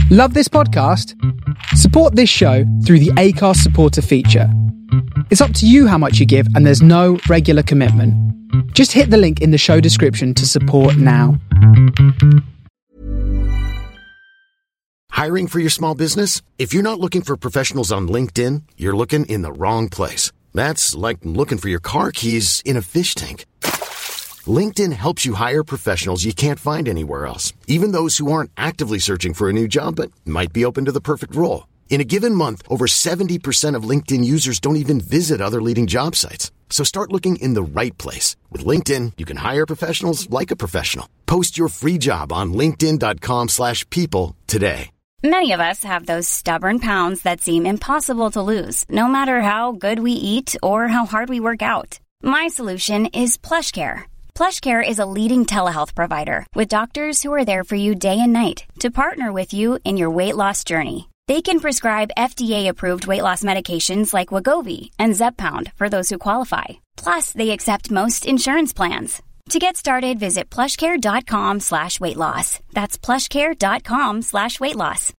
Love this podcast? Support this show through the Acast supporter feature. It's up to you how much you give, and there's no regular commitment. Just hit the link in the show description to support now. Hiring for your small business? If you're not looking for professionals on LinkedIn, you're looking in the wrong place. That's like looking for your car keys in a fish tank. LinkedIn helps you hire professionals you can't find anywhere else, even those who aren't actively searching for a new job but might be open to the perfect role. In a given month, over 70% of LinkedIn users don't even visit other leading job sites. So start looking in the right place. With LinkedIn, you can hire professionals like a professional. Post your free job on linkedin.com/people today. Many of us have those stubborn pounds that seem impossible to lose, no matter how good we eat or how hard we work out. My solution is PlushCare. PlushCare is a leading telehealth provider with doctors who are there for you day and night to partner with you in your weight loss journey. They can prescribe FDA-approved weight loss medications like Wegovy and Zepbound for those who qualify. Plus, they accept most insurance plans. To get started, visit plushcare.com/weightloss. That's plushcare.com/weightloss.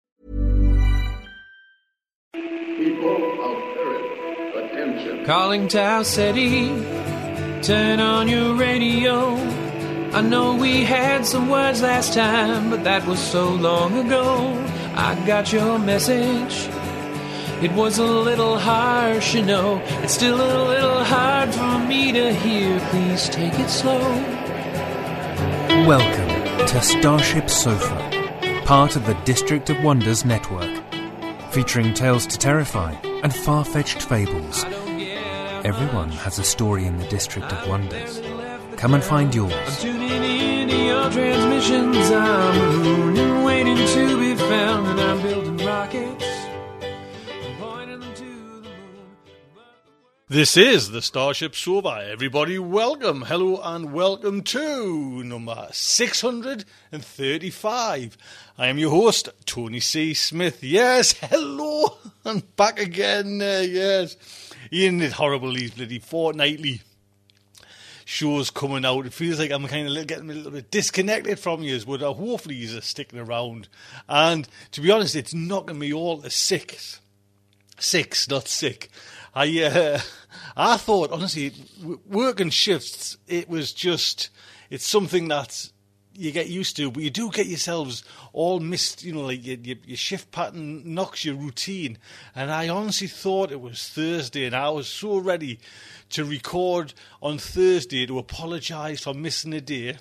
People of Earth, attention. Calling Tau City, turn on your radio. I know we had some words last time, but that was so long ago. I got your message. It was a little harsh, you know. It's still a little hard for me to hear. Please take it slow. Welcome to Starship Sofa, part of the District of Wonders network, featuring tales to terrify and far-fetched fables. Everyone has a story in the District of Wonders. Come and find yours. I'm tuning in to your transmissions. I'm a moon and waiting to be found, and I'm building rockets. This is the Starship Sofa. Everybody, welcome, hello, and welcome to number 635. I am your host, Tony C. Smith. Yes, hello, I'm back again. Yes, isn't it horrible? These bloody fortnightly shows coming out. It feels like I'm kind of getting a little bit disconnected from you, but hopefully you're sticking around. And to be honest, it's knocking me all to six, not sick. I thought, honestly, working shifts, it's something that you get used to, but you do get yourselves all missed, you know, like your shift pattern knocks your routine. And I honestly thought it was Thursday, and I was so ready to record on Thursday to apologise for missing a day.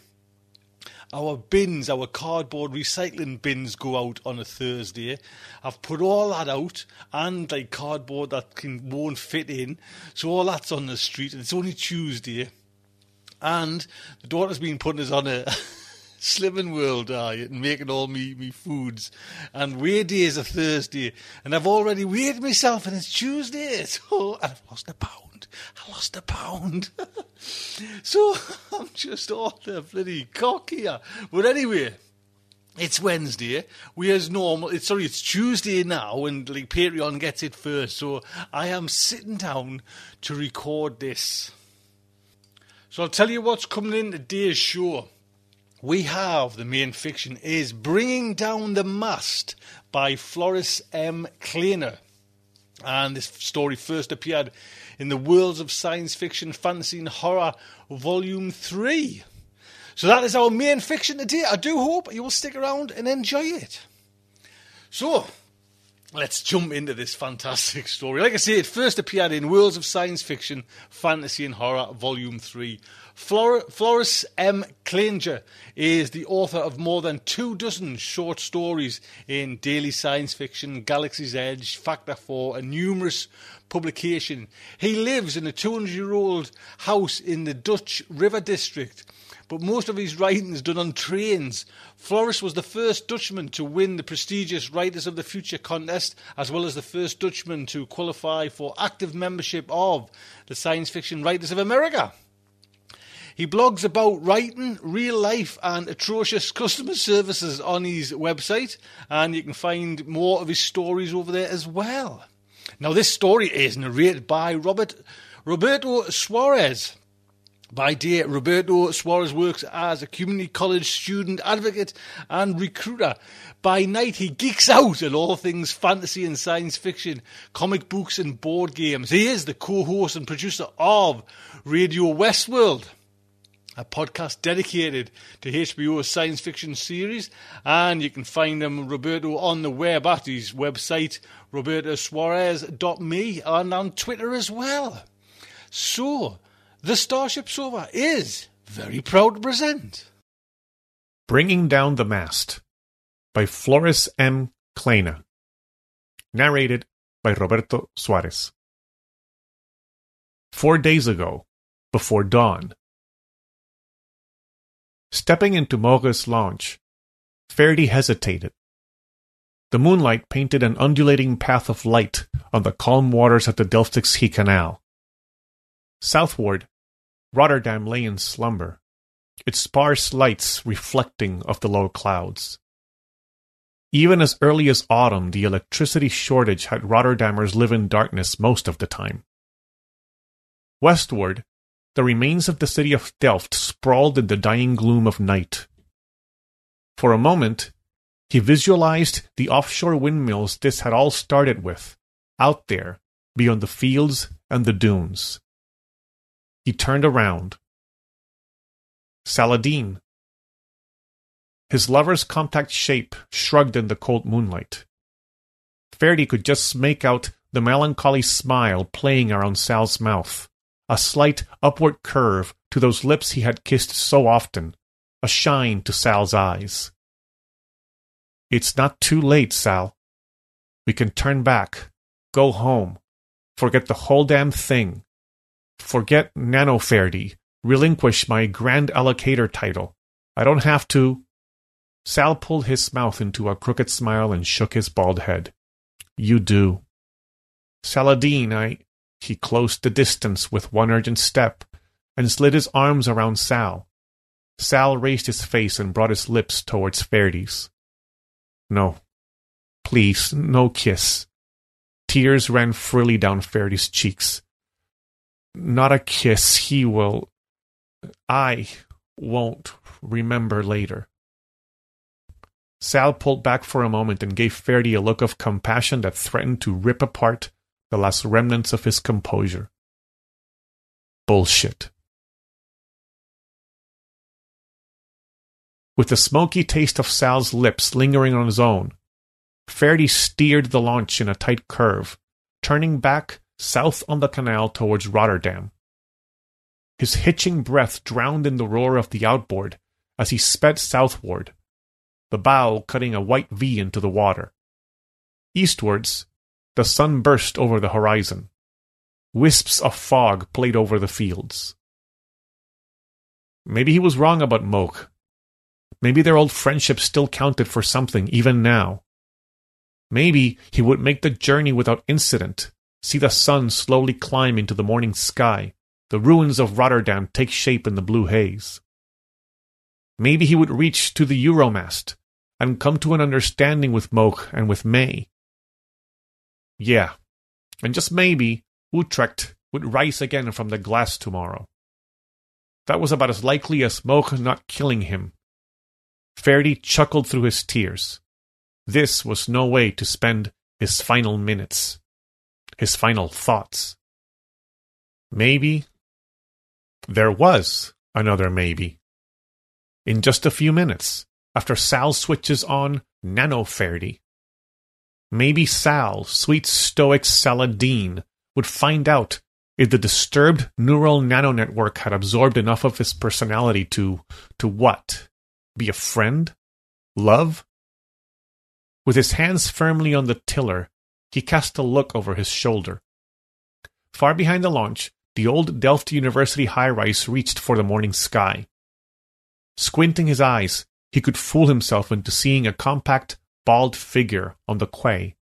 Our cardboard recycling bins go out on a Thursday. I've put all that out, and like cardboard that won't fit in. So all that's on the street, and it's only Tuesday. And the daughter's been putting us on a Slimming World diet and making all me foods. And weigh day is a Thursday, and I've already weighed myself, and it's Tuesday. So I've lost a pound. I lost a pound. So I'm just all the bloody cock here. But anyway, it's Wednesday. We as normal. It's Tuesday now, and like Patreon gets it first. So I am sitting down to record this. So I'll tell you what's coming in today's show. We have the main fiction is Bringing Down the Mast by Floris M. Kleiner. And this story first appeared in the Worlds of Science Fiction, Fantasy and Horror, Volume 3. So that is our main fiction today. I do hope you will stick around and enjoy it. So, let's jump into this fantastic story. Like I say, it first appeared in Worlds of Science Fiction, Fantasy and Horror, Volume 3. Floris M. Kleiner is the author of more than 24 short stories in Daily Science Fiction, Galaxy's Edge, Factor 4, and numerous publications. He lives in a 200-year-old house in the Dutch River District, but most of his writing is done on trains. Floris was the first Dutchman to win the prestigious Writers of the Future contest, as well as the first Dutchman to qualify for active membership of the Science Fiction Writers of America. He blogs about writing, real life and atrocious customer services on his website, and you can find more of his stories over there as well. Now, this story is narrated by Roberto Suarez, By day, Roberto Suarez works as a community college student advocate and recruiter. By night, he geeks out at all things fantasy and science fiction, comic books and board games. He is the co-host and producer of Radio Westworld, a podcast dedicated to HBO's science fiction series. And you can find Roberto on the web at his website, robertosuarez.me, and on Twitter as well. So, the Starship Sofa is very proud to present Bringing Down the Mast by Floris M. Kleina. Narrated by Roberto Suarez. 4 days ago, before dawn. Stepping into Mauge's launch, Faraday hesitated. The moonlight painted an undulating path of light on the calm waters of the Delfzijl Canal. Southward, Rotterdam lay in slumber, its sparse lights reflecting off the low clouds. Even as early as autumn, the electricity shortage had Rotterdammers live in darkness most of the time. Westward, the remains of the city of Delft sprawled in the dying gloom of night. For a moment, he visualized the offshore windmills this had all started with, out there, beyond the fields and the dunes. He turned around. Saladin. His lover's compact shape shrugged in the cold moonlight. Faraday could just make out the melancholy smile playing around Sal's mouth, a slight upward curve to those lips he had kissed so often, a shine to Sal's eyes. It's not too late, Sal. We can turn back, go home, forget the whole damn thing. Forget Nano Faraday, relinquish my Grand Allocator title. I don't have to. Sal pulled his mouth into a crooked smile and shook his bald head. You do. Saladin, He closed the distance with one urgent step and slid his arms around Sal. Sal raised his face and brought his lips towards Faraday's. No. Please, no kiss. Tears ran freely down Faraday's cheeks. Not a kiss, I won't remember later. Sal pulled back for a moment and gave Faraday a look of compassion that threatened to rip apart the last remnants of his composure. Bullshit. With the smoky taste of Sal's lips lingering on his own, Faraday steered the launch in a tight curve, turning back south on the canal towards Rotterdam. His hitching breath drowned in the roar of the outboard as he sped southward, the bow cutting a white V into the water. Eastwards, the sun burst over the horizon. Wisps of fog played over the fields. Maybe he was wrong about Mauge. Maybe their old friendship still counted for something even now. Maybe he would make the journey without incident, see the sun slowly climb into the morning sky, the ruins of Rotterdam take shape in the blue haze. Maybe he would reach to the Euromast and come to an understanding with Mauge and with May. Yeah, and just maybe Utrecht would rise again from the glass tomorrow. That was about as likely as Mauge not killing him. Faraday chuckled through his tears. This was no way to spend his final minutes. His final thoughts. Maybe. There was another maybe. In just a few minutes, after Sal switches on Nano Faraday. Maybe Sal, sweet stoic Saladin, would find out if the disturbed neural nanonetwork had absorbed enough of his personality to what? Be a friend? Love? With his hands firmly on the tiller, he cast a look over his shoulder. Far behind the launch, the old Delft University high-rise reached for the morning sky. Squinting his eyes, he could fool himself into seeing a compact, bald figure on the quay.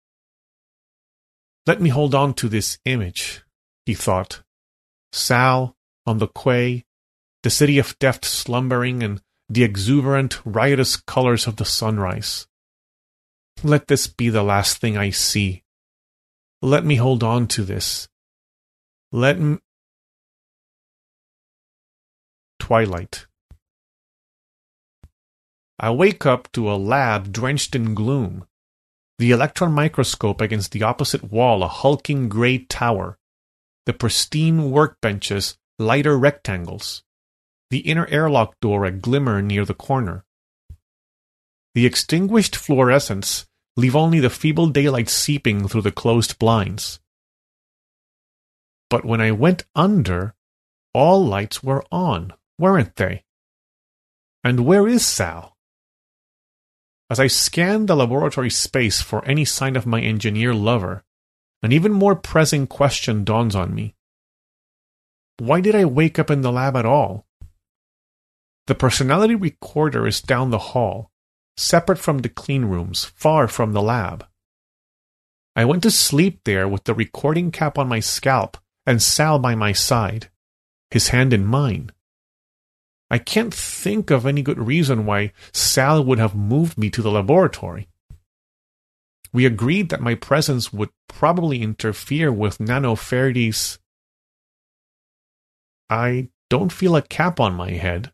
Let me hold on to this image, he thought. Sal, on the quay, the city of Delft slumbering in the exuberant, riotous colors of the sunrise. Let this be the last thing I see. Let me hold on to this. twilight. I wake up to a lab drenched in gloom. The electron microscope against the opposite wall, a hulking gray tower. The pristine workbenches, lighter rectangles. The inner airlock door a glimmer near the corner. The extinguished fluorescents leave only the feeble daylight seeping through the closed blinds. But when I went under, all lights were on, weren't they? And where is Sal? As I scan the laboratory space for any sign of my engineer lover, an even more pressing question dawns on me. Why did I wake up in the lab at all? The personality recorder is down the hall, separate from the clean rooms, far from the lab. I went to sleep there with the recording cap on my scalp and Sal by my side, his hand in mine. I can't think of any good reason why Sal would have moved me to the laboratory. We agreed that my presence would probably interfere with Nano Faraday's... I don't feel a cap on my head.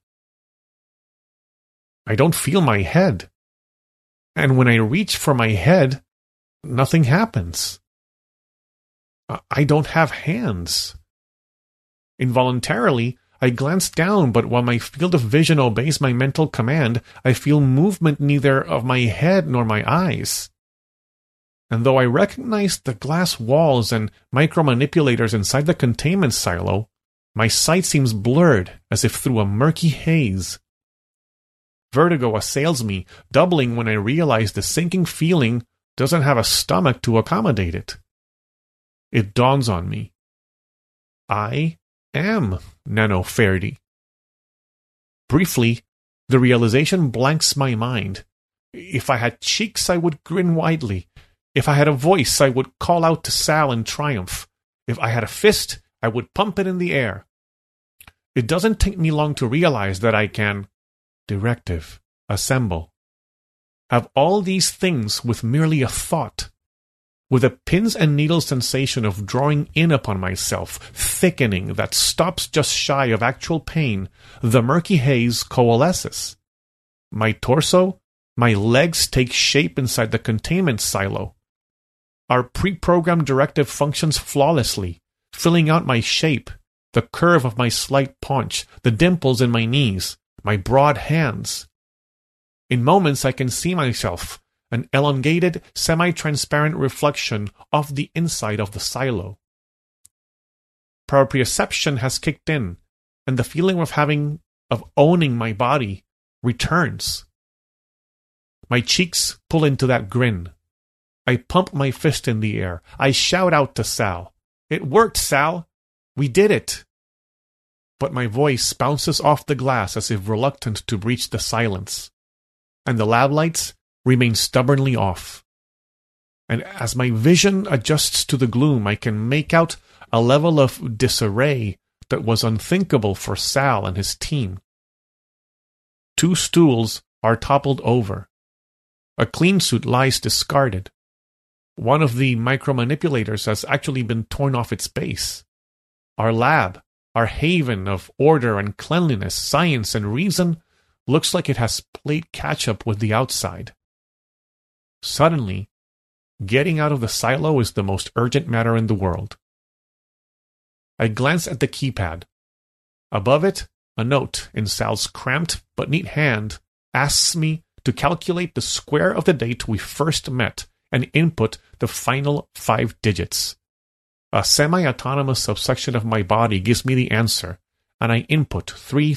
I don't feel my head. And when I reach for my head, nothing happens. I don't have hands. Involuntarily, I glance down, but while my field of vision obeys my mental command, I feel movement neither of my head nor my eyes. And though I recognize the glass walls and micromanipulators inside the containment silo, my sight seems blurred as if through a murky haze. Vertigo assails me, doubling when I realize the sinking feeling doesn't have a stomach to accommodate it. It dawns on me. I am Nano Faraday. Briefly, the realization blanks my mind. If I had cheeks, I would grin widely. If I had a voice, I would call out to Sal in triumph. If I had a fist, I would pump it in the air. It doesn't take me long to realize that I can directive, assemble, have all these things with merely a thought, with a pins and needles sensation of drawing in upon myself, thickening that stops just shy of actual pain. The murky haze coalesces. My torso, my legs take shape inside the containment silo. Our pre-programmed directive functions flawlessly, filling out my shape, the curve of my slight paunch, the dimples in my knees, my broad hands. In moments I can see myself, an elongated, semi-transparent reflection of the inside of the silo. Proprioception has kicked in, and the feeling of owning my body returns. My cheeks pull into that grin. I pump my fist in the air. I shout out to Sal. "It worked, Sal! We did it!" But my voice bounces off the glass as if reluctant to breach the silence, and the lab lights remain stubbornly off. And as my vision adjusts to the gloom, I can make out a level of disarray that was unthinkable for Sal and his team. 2 stools are toppled over. A clean suit lies discarded. One of the micromanipulators has actually been torn off its base. Our lab, our haven of order and cleanliness, science and reason, looks like it has played catch-up with the outside. Suddenly, getting out of the silo is the most urgent matter in the world. I glance at the keypad. Above it, a note in Sal's cramped but neat hand asks me to calculate the square of the date we first met and input the final 5 digits. A semi-autonomous subsection of my body gives me the answer, and I input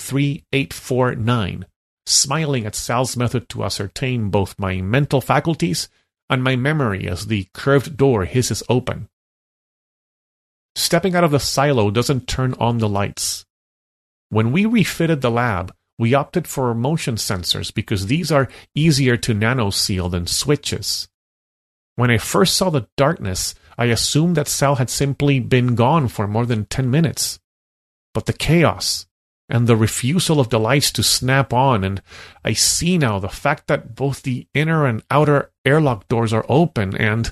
33849, smiling at Sal's method to ascertain both my mental faculties and my memory as the curved door hisses open. Stepping out of the silo doesn't turn on the lights. When we refitted the lab, we opted for motion sensors because these are easier to nano-seal than switches. When I first saw the darkness, I assumed that Sal had simply been gone for more than 10 minutes. But the chaos, and the refusal of the lights to snap on, and I see now the fact that both the inner and outer airlock doors are open, and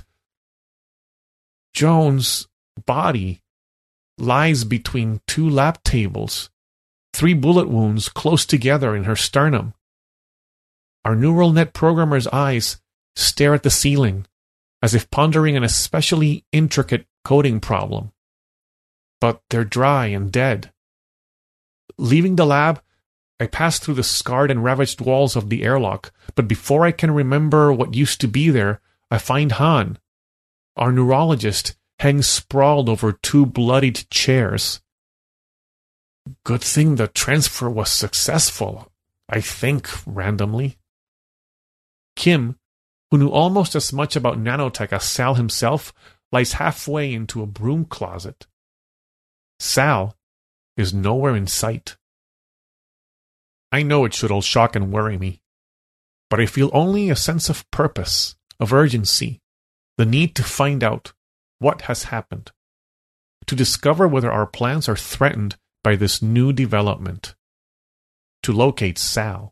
Joan's body lies between 2 lab tables, 3 bullet wounds close together in her sternum. Our neural net programmer's eyes stare at the ceiling, as if pondering an especially intricate coding problem. But they're dry and dead. Leaving the lab, I pass through the scarred and ravaged walls of the airlock, but before I can remember what used to be there, I find Han. Our neurologist hangs sprawled over 2 bloodied chairs. Good thing the transfer was successful, I think, randomly. Kim, who knew almost as much about nanotech as Sal himself, lies halfway into a broom closet. Sal is nowhere in sight. I know it should all shock and worry me, but I feel only a sense of purpose, of urgency, the need to find out what has happened, to discover whether our plans are threatened by this new development, to locate Sal.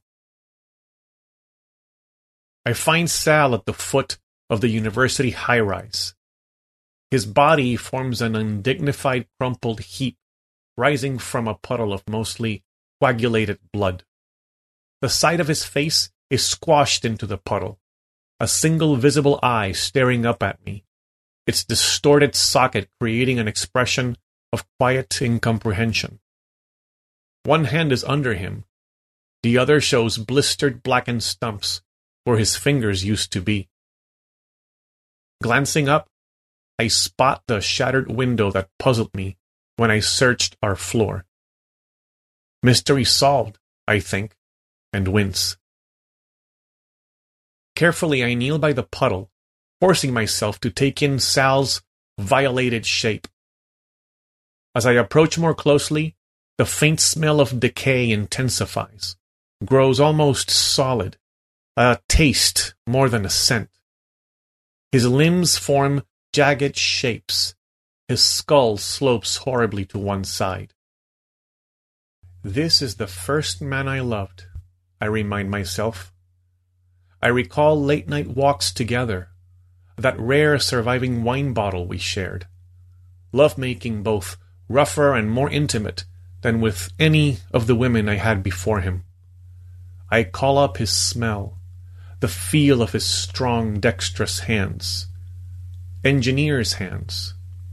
I find Sal at the foot of the university high-rise. His body forms an undignified crumpled heap, rising from a puddle of mostly coagulated blood. The side of his face is squashed into the puddle, a single visible eye staring up at me, its distorted socket creating an expression of quiet incomprehension. One hand is under him, the other shows blistered blackened stumps where his fingers used to be. Glancing up, I spot the shattered window that puzzled me when I searched our floor. Mystery solved, I think, and wince. Carefully I kneel by the puddle, forcing myself to take in Sal's violated shape. As I approach more closely, the faint smell of decay intensifies, grows almost solid, a taste more than a scent. His limbs form jagged shapes. His skull slopes horribly to one side. This is the first man I loved, I remind myself. I recall late-night walks together, that rare surviving wine bottle we shared, love-making both rougher and more intimate than with any of the women I had before him. I call up his smell, the feel of his strong, dexterous hands. Engineer's hands.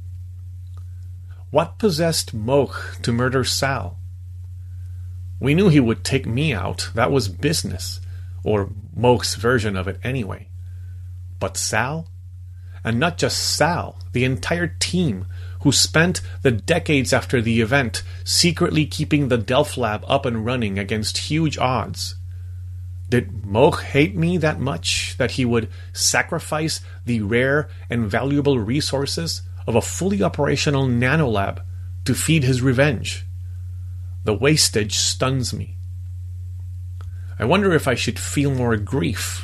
What possessed Moch to murder Sal? We knew he would take me out, that was business, or Moch's version of it anyway. But Sal? And not just Sal, the entire team, who spent the decades after the event secretly keeping the Delph Lab up and running against huge odds. Did Moch hate me that much that he would sacrifice the rare and valuable resources of a fully operational nanolab to feed his revenge? The wastage stuns me. I wonder if I should feel more grief.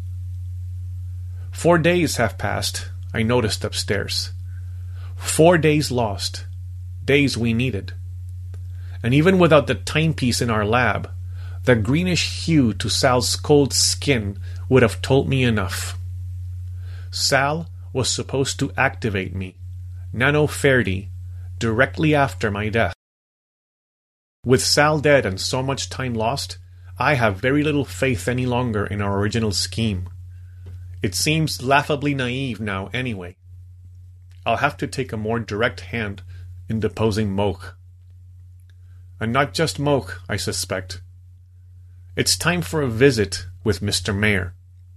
4 days have passed, I noticed upstairs. 4 days lost, days we needed. And even without the timepiece in our lab, the greenish hue to Sal's cold skin would have told me enough. Sal was supposed to activate me, Nano Ferdi, directly after my death. With Sal dead and so much time lost, I have very little faith any longer in our original scheme. It seems laughably naive now anyway. I'll have to take a more direct hand in deposing Moch. And not just Moch, I suspect. It's time for a visit with Mr. Mayor.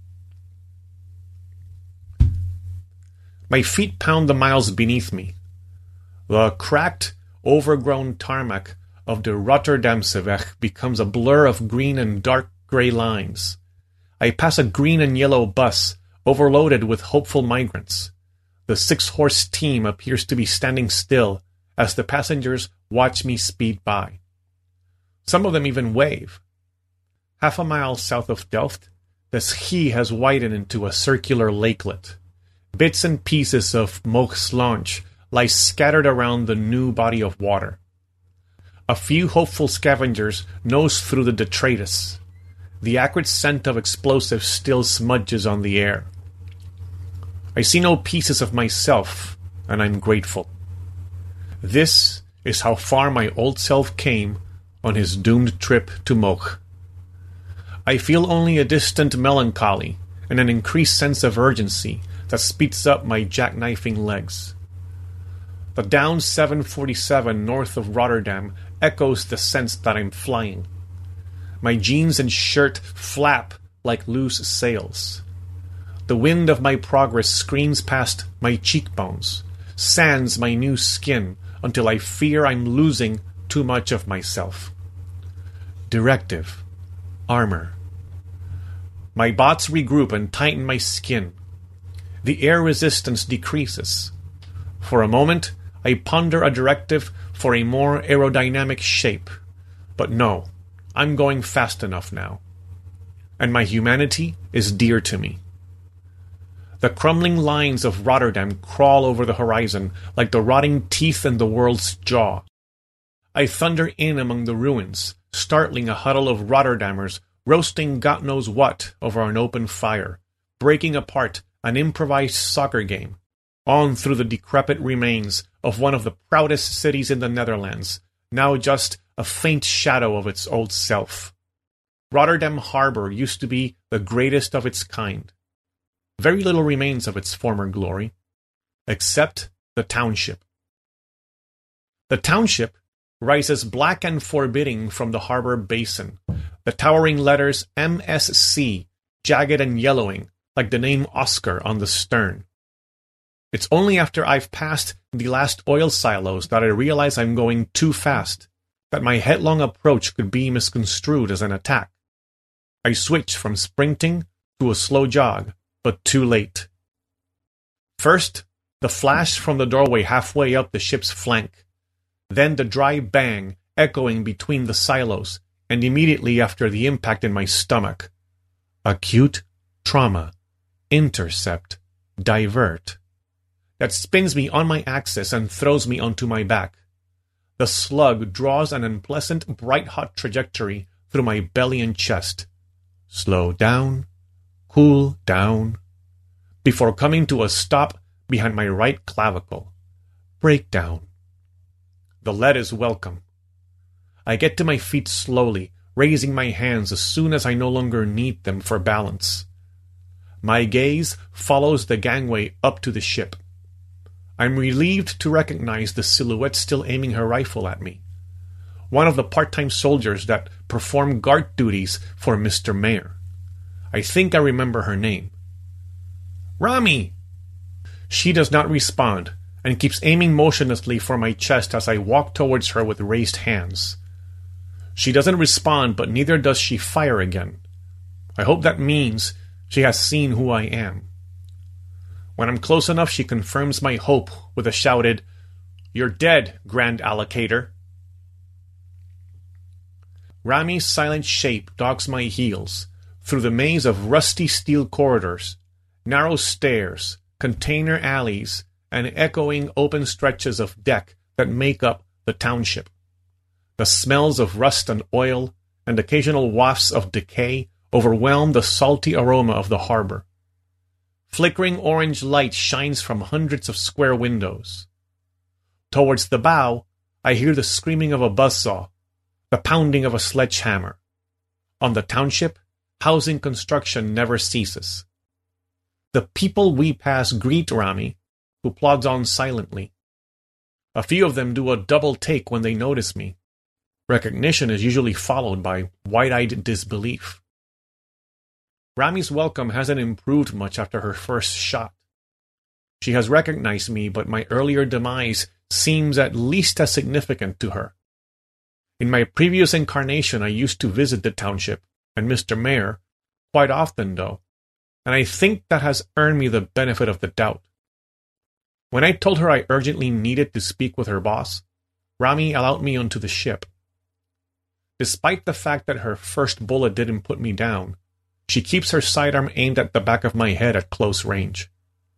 My feet pound the miles beneath me. The cracked, overgrown tarmac of the Rotterdamseweg becomes a blur of green and dark grey lines. I pass a green and yellow bus overloaded with hopeful migrants. The 6-horse team appears to be standing still as the passengers watch me speed by. Some of them even wave. Half a mile south of Delft, the Schie has widened into a circular lakelet. Bits and pieces of Moch's launch lie scattered around the new body of water. A few hopeful scavengers nose through the detritus. The acrid scent of explosives still smudges on the air. I see no pieces of myself, and I'm grateful. This is how far my old self came on his doomed trip to Moch. I feel only a distant melancholy and an increased sense of urgency that speeds up my jackknifing legs. The down 747 north of Rotterdam echoes the sense that I'm flying. My jeans and shirt flap like loose sails. The wind of my progress screams past my cheekbones, sands my new skin until I fear I'm losing too much of myself. Directive. Armor. My bots regroup and tighten my skin. The air resistance decreases. For a moment, I ponder a directive for a more aerodynamic shape. But no, I'm going fast enough now. And my humanity is dear to me. The crumbling lines of Rotterdam crawl over the horizon like the rotting teeth in the world's jaw. I thunder in among the ruins, startling a huddle of Rotterdammers roasting God knows what over an open fire, breaking apart an improvised soccer game, on through the decrepit remains of one of the proudest cities in the Netherlands, now just a faint shadow of its old self. Rotterdam Harbor used to be the greatest of its kind. Very little remains of its former glory, except the township. The township rises black and forbidding from the harbor basin, the towering letters MSC jagged and yellowing like the name Oscar on the stern. It's only after I've passed the last oil silos that I realize I'm going too fast, that my headlong approach could be misconstrued as an attack. I switch from sprinting to a slow jog, but too late. First, the flash from the doorway halfway up the ship's flank, then the dry bang echoing between the silos, and immediately after the impact in my stomach. Acute trauma. Intercept. Divert. That spins me on my axis and throws me onto my back. The slug draws an unpleasant, bright-hot trajectory through my belly and chest. Slow down. Cool down. Before coming to a stop behind my right clavicle. Breakdown. The lead is welcome. I get to my feet slowly, raising my hands as soon as I no longer need them for balance. My gaze follows the gangway up to the ship. I'm relieved to recognize the silhouette still aiming her rifle at me. One of the part-time soldiers that perform guard duties for Mr. Mayer. I think I remember her name. Rami! She does not respond, and keeps aiming motionlessly for my chest as I walk towards her with raised hands. She doesn't respond, but neither does she fire again. I hope that means she has seen who I am. When I'm close enough, she confirms my hope with a shouted, "You're dead, Grand Allocator." Rami's silent shape dogs my heels, through the maze of rusty steel corridors, narrow stairs, container alleys, and echoing open stretches of deck that make up the township. The smells of rust and oil, and occasional wafts of decay overwhelm the salty aroma of the harbor. Flickering orange light shines from hundreds of square windows. Towards the bow, I hear the screaming of a buzzsaw, the pounding of a sledgehammer. On the township, housing construction never ceases. The people we pass greet Rami, who plods on silently. A few of them do a double take when they notice me. Recognition is usually followed by wide-eyed disbelief. Rami's welcome hasn't improved much after her first shot. She has recognized me, but my earlier demise seems at least as significant to her. In my previous incarnation, I used to visit the township, and Mr. Mayer, quite often though, and I think that has earned me the benefit of the doubt. When I told her I urgently needed to speak with her boss, Rami allowed me onto the ship. Despite the fact that her first bullet didn't put me down, she keeps her sidearm aimed at the back of my head at close range.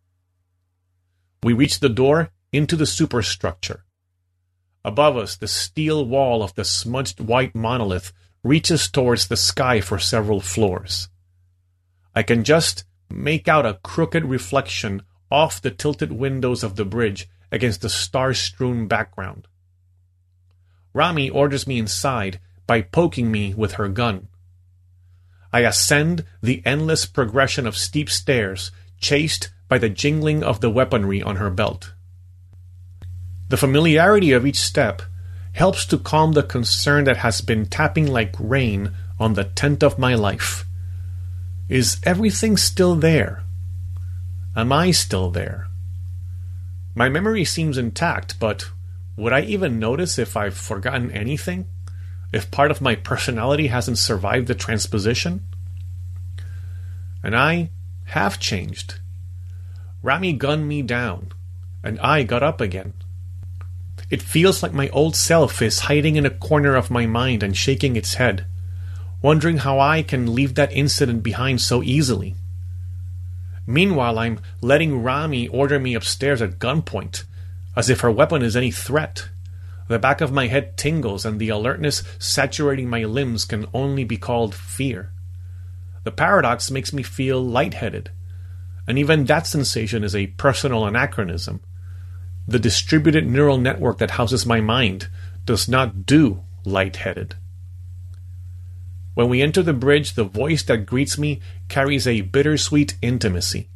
We reach the door into the superstructure. Above us, the steel wall of the smudged white monolith reaches towards the sky for several floors. I can just make out a crooked reflection off the tilted windows of the bridge against the star-strewn background. Rami orders me inside, by poking me with her gun. I ascend the endless progression of steep stairs, chased by the jingling of the weaponry on her belt. The familiarity of each step helps to calm the concern that has been tapping like rain on the tent of my life. Is everything still there? Am I still there? My memory seems intact, but would I even notice if I've forgotten anything? If part of my personality hasn't survived the transposition? And I have changed. Rami gunned me down, and I got up again. It feels like my old self is hiding in a corner of my mind and shaking its head, wondering how I can leave that incident behind so easily. Meanwhile, I'm letting Rami order me upstairs at gunpoint, as if her weapon is any threat. The back of my head tingles, and the alertness saturating my limbs can only be called fear. The paradox makes me feel lightheaded, and even that sensation is a personal anachronism. The distributed neural network that houses my mind does not do lightheaded. When we enter the bridge, the voice that greets me carries a bittersweet intimacy.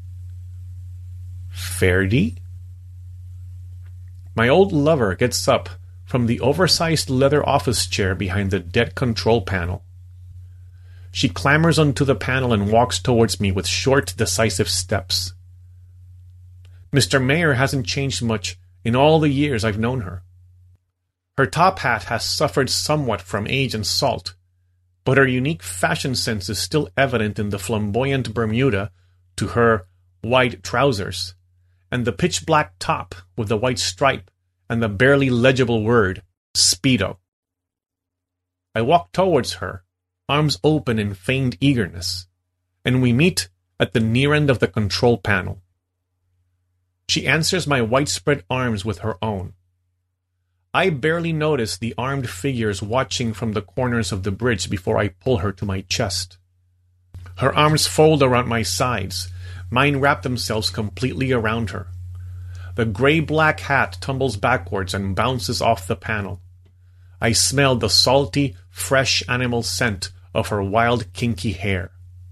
Ferdy? My old lover gets up from the oversized leather office chair behind the dead control panel. She clambers onto the panel and walks towards me with short, decisive steps. Mr. Mayer hasn't changed much in all the years I've known her. Her top hat has suffered somewhat from age and salt, but her unique fashion sense is still evident in the flamboyant Bermuda to her white trousers, and the pitch-black top with the white stripe and the barely legible word, Speedo. I walk towards her, arms open in feigned eagerness, and we meet at the near end of the control panel. She answers my widespread arms with her own. I barely notice the armed figures watching from the corners of the bridge before I pull her to my chest. Her arms fold around my sides. Mine wrap themselves completely around her. The gray-black hat tumbles backwards and bounces off the panel. I smell the salty, fresh animal scent of her wild, kinky hair.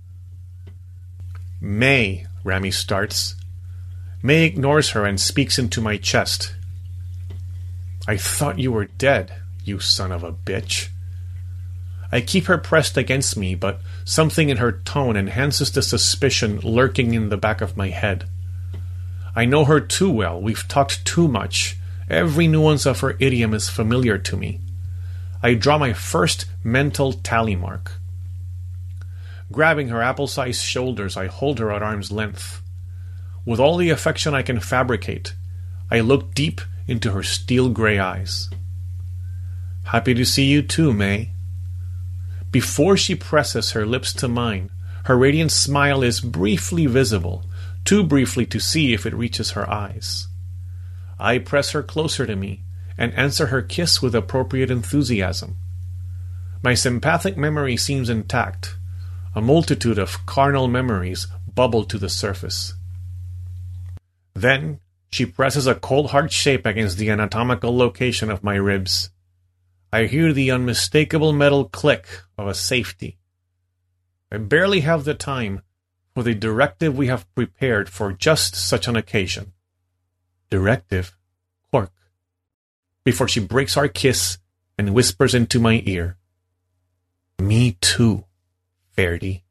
May, Rami starts. May ignores her and speaks into my chest. I thought you were dead, you son of a bitch. I keep her pressed against me, but something in her tone enhances the suspicion lurking in the back of my head. I know her too well. We've talked too much. Every nuance of her idiom is familiar to me. I draw my first mental tally mark. Grabbing her apple-sized shoulders, I hold her at arm's length. With all the affection I can fabricate, I look deep into her steel-gray eyes. Happy to see you too, May. Before she presses her lips to mine, her radiant smile is briefly visible, too briefly to see if it reaches her eyes. I press her closer to me and answer her kiss with appropriate enthusiasm. My sympathetic memory seems intact. A multitude of carnal memories bubble to the surface. Then she presses a cold hard shape against the anatomical location of my ribs. I hear the unmistakable metal click of a safety. I barely have the time for the directive we have prepared for just such an occasion. Directive, Quark. Before she breaks our kiss and whispers into my ear, Me too, Ferdy.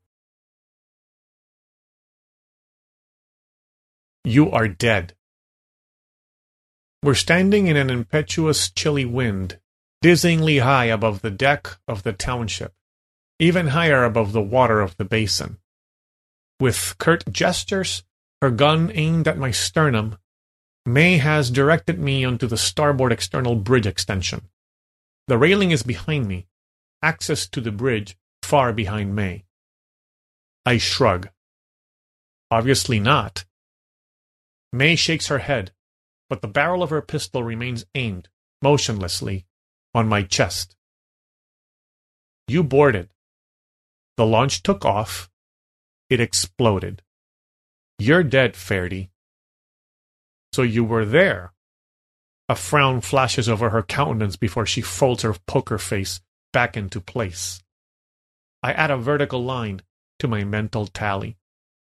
You are dead. We're standing in an impetuous, chilly wind, dizzyingly high above the deck of the township, even higher above the water of the basin. With curt gestures, her gun aimed at my sternum, May has directed me onto the starboard external bridge extension. The railing is behind me, access to the bridge far behind May. I shrug. Obviously not. May shakes her head, but the barrel of her pistol remains aimed, motionlessly, on my chest. You boarded. The launch took off. It exploded. You're dead, Ferdy. So you were there. A frown flashes over her countenance before she folds her poker face back into place. I add a vertical line to my mental tally.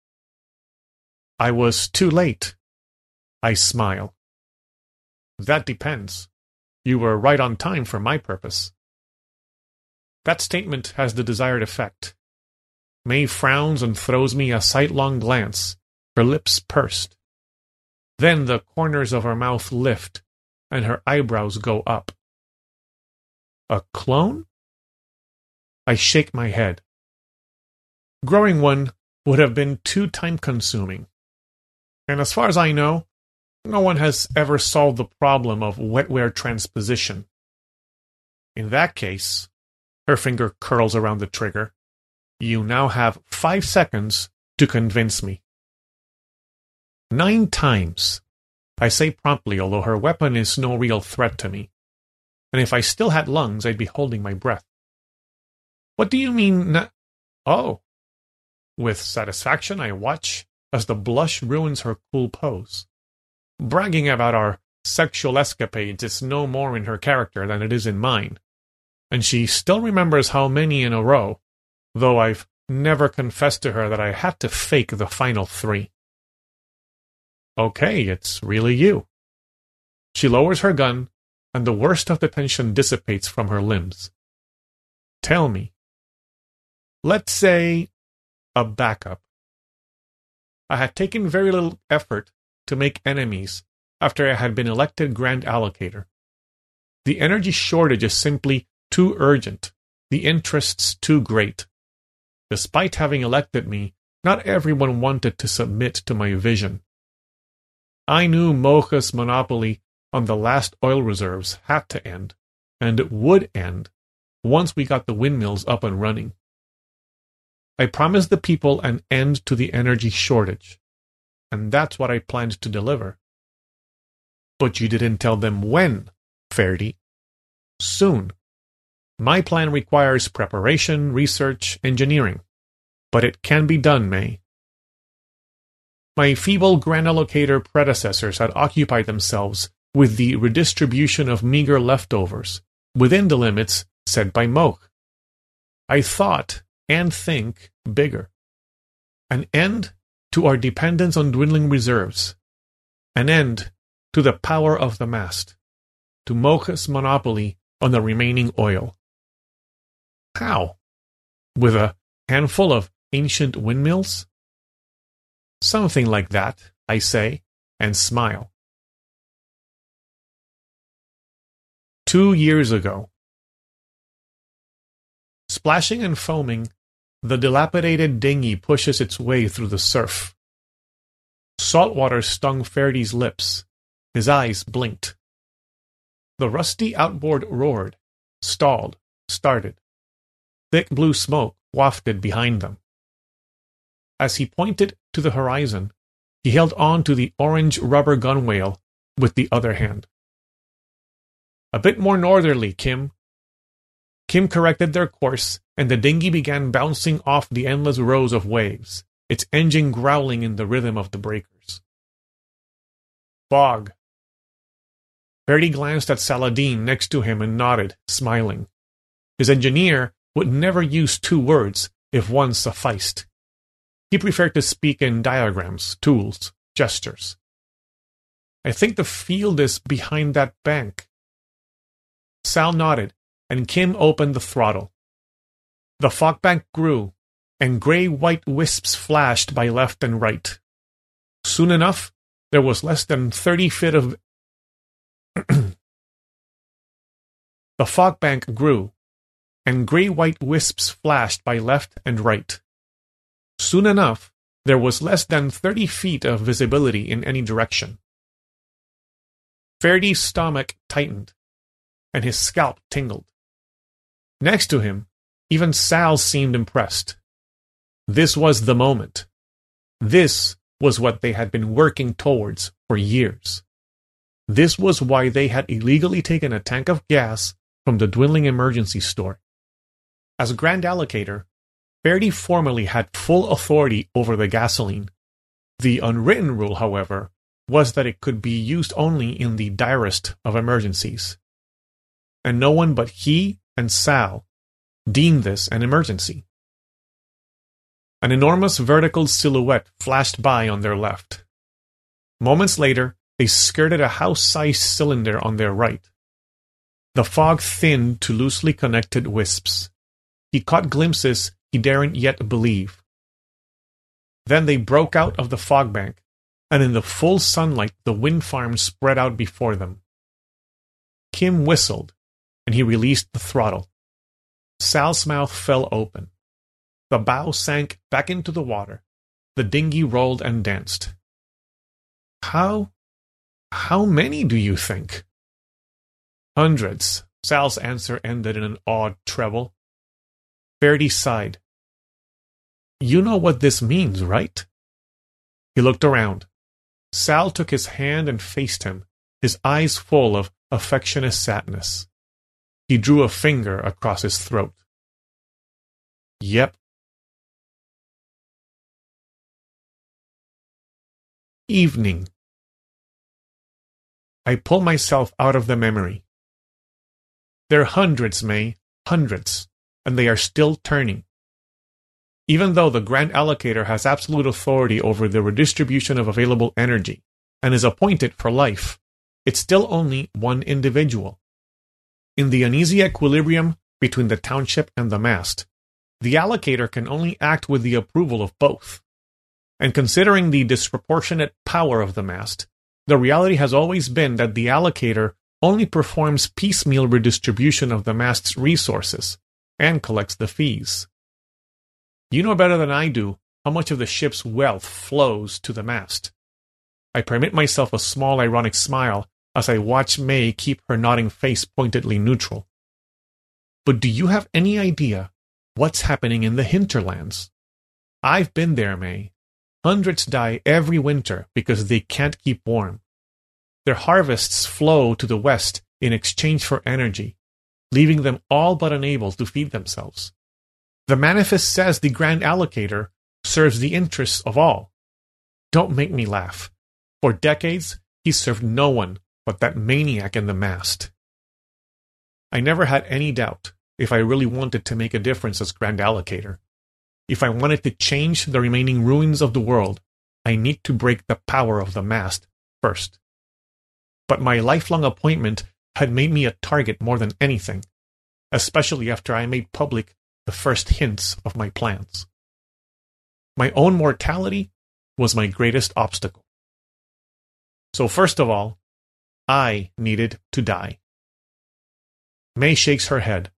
I was too late. I smile. That depends. You were right on time for my purpose. That statement has the desired effect. May frowns and throws me a sidelong glance, her lips pursed. Then the corners of her mouth lift, and her eyebrows go up. A clone? I shake my head. Growing one would have been too time-consuming. And as far as I know, no one has ever solved the problem of wetware transposition. In that case, her finger curls around the trigger, you now have 5 seconds to convince me. 9 times, I say promptly, although her weapon is no real threat to me. And if I still had lungs, I'd be holding my breath. What do you mean Oh. With satisfaction, I watch as the blush ruins her cool pose. Bragging about our sexual escapades is no more in her character than it is in mine. And she still remembers how many in a row, though I've never confessed to her that I had to fake the final 3. Okay, it's really you. She lowers her gun, and the worst of the tension dissipates from her limbs. Tell me. Let's say a backup. I had taken very little effort to make enemies after I had been elected Grand Allocator. The energy shortage is simply too urgent, the interests too great. Despite having elected me, not everyone wanted to submit to my vision. I knew Mocha's monopoly on the last oil reserves had to end, and it would end once we got the windmills up and running. I promised the people an end to the energy shortage, and that's what I planned to deliver. But you didn't tell them when, Ferdy. Soon. My plan requires preparation, research, engineering, but it can be done, May. My feeble Grand Allocator predecessors had occupied themselves with the redistribution of meager leftovers, within the limits set by Moch. I thought, and think, bigger. An end to our dependence on dwindling reserves. An end to the power of the mast. To Mocha's monopoly on the remaining oil. How? With a handful of ancient windmills? Something like that, I say, and smile. 2 years ago. Splashing and foaming, the dilapidated dinghy pushes its way through the surf. Salt water stung Ferdy's lips. His eyes blinked. The rusty outboard roared, stalled, started. Thick blue smoke wafted behind them. As he pointed to the horizon, he held on to the orange rubber gunwale with the other hand. A bit more northerly, Kim. Kim corrected their course, and the dinghy began bouncing off the endless rows of waves, its engine growling in the rhythm of the breakers. Fog. Ferdy glanced at Saladin next to him and nodded, smiling. His engineer would never use 2 words if one sufficed. He preferred to speak in diagrams, tools, gestures. I think the field is behind that bank. Sal nodded, and Kim opened the throttle. The fog bank grew, and gray-white wisps flashed by left and right. Soon enough, there was less than 30 feet of... The fog bank grew, and gray-white wisps flashed by left and right. Soon enough, there was less than 30 feet of visibility in any direction. Ferdy's stomach tightened, and his scalp tingled. Next to him, even Sal seemed impressed. This was the moment. This was what they had been working towards for years. This was why they had illegally taken a tank of gas from the dwindling emergency store. As Grand Allocator, Ferdy formally had full authority over the gasoline. The unwritten rule, however, was that it could be used only in the direst of emergencies. And no one but he and Sal deemed this an emergency. An enormous vertical silhouette flashed by on their left. Moments later, they skirted a house-sized cylinder on their right. The fog thinned to loosely connected wisps. He caught glimpses he daren't yet believe. Then they broke out of the fog bank, and in the full sunlight the wind farm spread out before them. Kim whistled, and he released the throttle. Sal's mouth fell open. The bow sank back into the water. The dinghy rolled and danced. How many do you think? Hundreds. Sal's answer ended in an awed treble. Verdi sighed. You know what this means, right? He looked around. Sal took his hand and faced him, his eyes full of affectionate sadness. He drew a finger across his throat. Yep. Evening. I pull myself out of the memory. There are hundreds, May, hundreds, and they are still turning. Even though the Grand Allocator has absolute authority over the redistribution of available energy and is appointed for life, it's still only one individual. In the uneasy equilibrium between the township and the mast, the allocator can only act with the approval of both. And considering the disproportionate power of the mast, the reality has always been that the allocator only performs piecemeal redistribution of the mast's resources and collects the fees. You know better than I do how much of the ship's wealth flows to the mast. I permit myself a small ironic smile as I watch May keep her nodding face pointedly neutral. But do you have any idea what's happening in the hinterlands? I've been there, May. Hundreds die every winter because they can't keep warm. Their harvests flow to the west in exchange for energy, leaving them all but unable to feed themselves. The manifest says the Grand Allocator serves the interests of all. Don't make me laugh. For decades, he served no one but that maniac in the mast. I never had any doubt if I really wanted to make a difference as Grand Allocator. If I wanted to change the remaining ruins of the world, I need to break the power of the mast first. But my lifelong appointment had made me a target more than anything, especially after I made public the first hints of my plans. My own mortality was my greatest obstacle. So first of all, I needed to die. May shakes her head.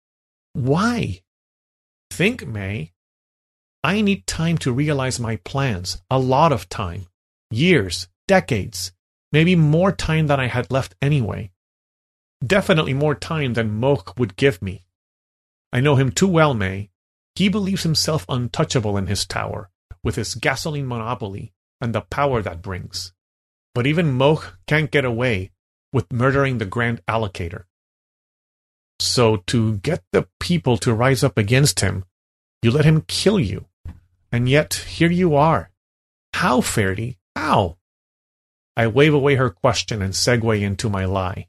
Why? Think, May. I need time to realize my plans, a lot of time, years, decades, maybe more time than I had left anyway. Definitely more time than Moch would give me. I know him too well, May. He believes himself untouchable in his tower, with his gasoline monopoly and the power that brings. But even Moch can't get away with murdering the Grand Allocator. So to get the people to rise up against him, you let him kill you. And yet, here you are. How, Verdi? How? I wave away her question and segue into my lie.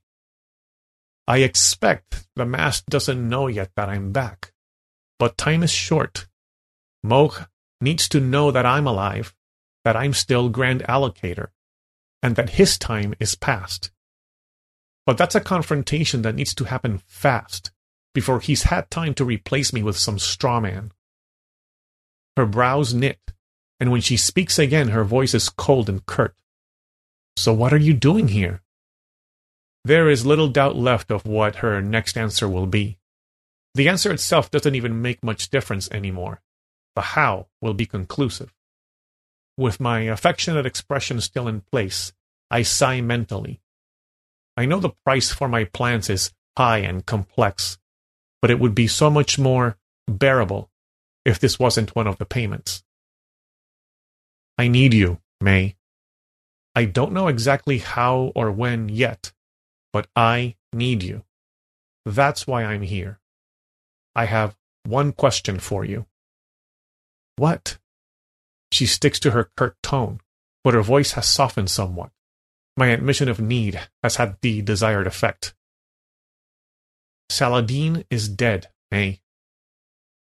I expect the mast doesn't know yet that I'm back. But time is short. Moch needs to know that I'm alive, that I'm still Grand Allocator, and that his time is past. But that's a confrontation that needs to happen fast, before he's had time to replace me with some straw man. Her brows knit, and when she speaks again her voice is cold and curt. So what are you doing here? There is little doubt left of what her next answer will be. The answer itself doesn't even make much difference anymore. The how will be conclusive. With my affectionate expression still in place, I sigh mentally. I know the price for my plans is high and complex, but it would be so much more bearable if this wasn't one of the payments. I need you, May. I don't know exactly how or when yet, but I need you. That's why I'm here. I have one question for you. What? She sticks to her curt tone, but her voice has softened somewhat. My admission of need has had the desired effect. Saladin is dead, May.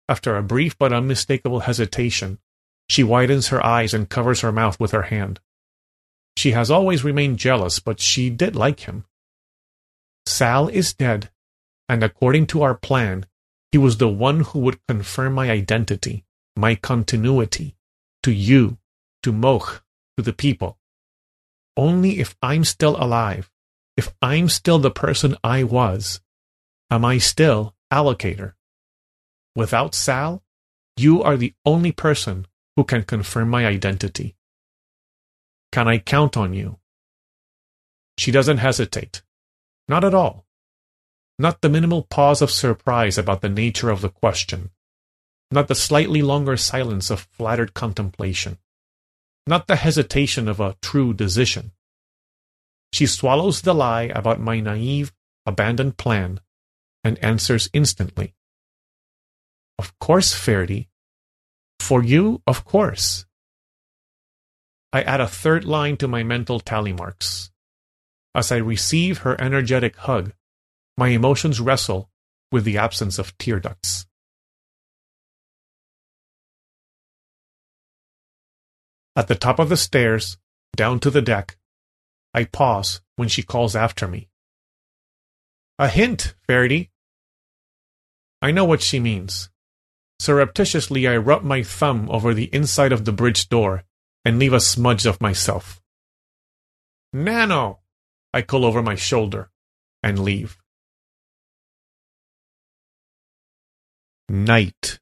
After a brief but unmistakable hesitation, she widens her eyes and covers her mouth with her hand. She has always remained jealous, but she did like him. Sal is dead, and according to our plan, he was the one who would confirm my identity, my continuity, to you, to Moch, to the people. Only if I'm still alive, if I'm still the person I was, am I still Allocator. Without Sal, you are the only person who can confirm my identity. Can I count on you? She doesn't hesitate. Not at all. Not the minimal pause of surprise about the nature of the question. Not the slightly longer silence of flattered contemplation. Not the hesitation of a true decision. She swallows the lie about my naive, abandoned plan and answers instantly. Of course, Ferdy. For you, of course. I add a third line to my mental tally marks. As I receive her energetic hug, my emotions wrestle with the absence of tear ducts. At the top of the stairs, down to the deck, I pause when she calls after me. A hint, Ferdy. I know what she means. Surreptitiously, I rub my thumb over the inside of the bridge door and leave a smudge of myself. Nano! I call over my shoulder and leave. Night.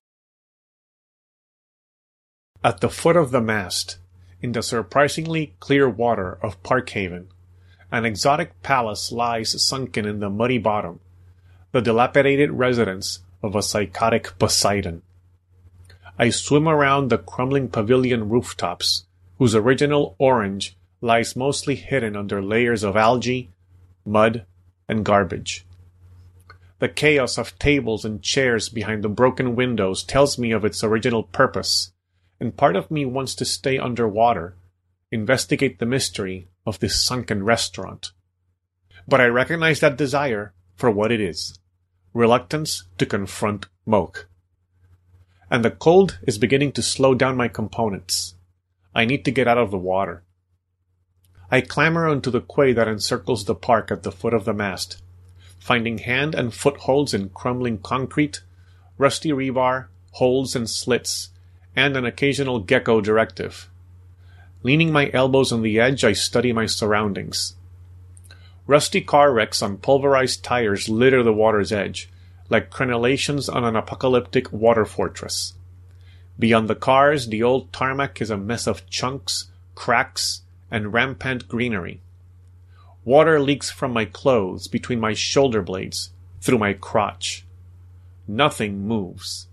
At the foot of the mast, in the surprisingly clear water of Parkhaven, an exotic palace lies sunken in the muddy bottom, the dilapidated residence of a psychotic Poseidon. I swim around the crumbling pavilion rooftops, whose original orange lies mostly hidden under layers of algae, mud, and garbage. The chaos of tables and chairs behind the broken windows tells me of its original purpose, and part of me wants to stay underwater, investigate the mystery of this sunken restaurant. But I recognize that desire for what it is, reluctance to confront Moch. And the cold is beginning to slow down my components. I need to get out of the water. I clamber onto the quay that encircles the park at the foot of the mast, finding hand and footholds in crumbling concrete, rusty rebar, holes and slits, and an occasional gecko directive. Leaning my elbows on the edge, I study my surroundings. Rusty car wrecks on pulverized tires litter the water's edge, like crenellations on an apocalyptic water fortress. Beyond the cars, the old tarmac is a mess of chunks, cracks, and rampant greenery. Water leaks from my clothes, between my shoulder blades, through my crotch. Nothing moves.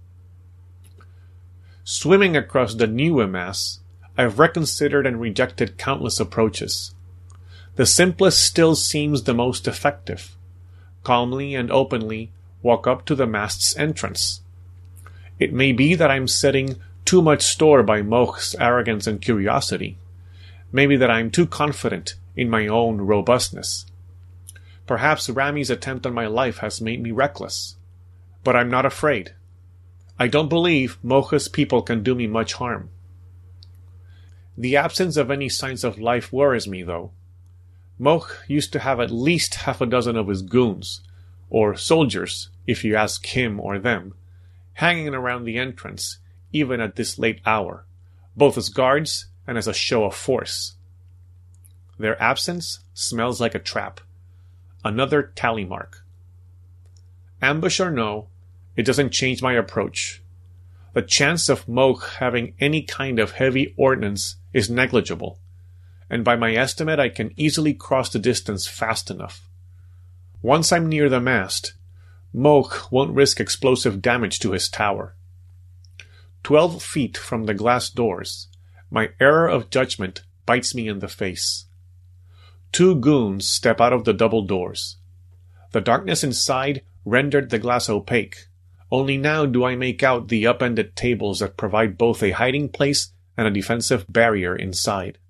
Swimming across the new mass, I've reconsidered and rejected countless approaches. The simplest still seems the most effective. Calmly and openly walk up to the mast's entrance. It may be that I'm setting too much store by Moch's arrogance and curiosity. Maybe that I'm too confident in my own robustness. Perhaps Rami's attempt on my life has made me reckless. But I'm not afraid. I don't believe Mocha's people can do me much harm. The absence of any signs of life worries me, though. Moch used to have at least half a dozen of his goons, or soldiers, if you ask him or them, hanging around the entrance, even at this late hour, both as guards and as a show of force. Their absence smells like a trap. Another tally mark. Ambush or no, it doesn't change my approach. The chance of Moch having any kind of heavy ordnance is negligible, and by my estimate I can easily cross the distance fast enough. Once I'm near the mast, Moch won't risk explosive damage to his tower. 12 feet from the glass doors, my error of judgment bites me in the face. 2 goons step out of the double doors. The darkness inside rendered the glass opaque. Only now do I make out the upended tables that provide both a hiding place and a defensive barrier inside.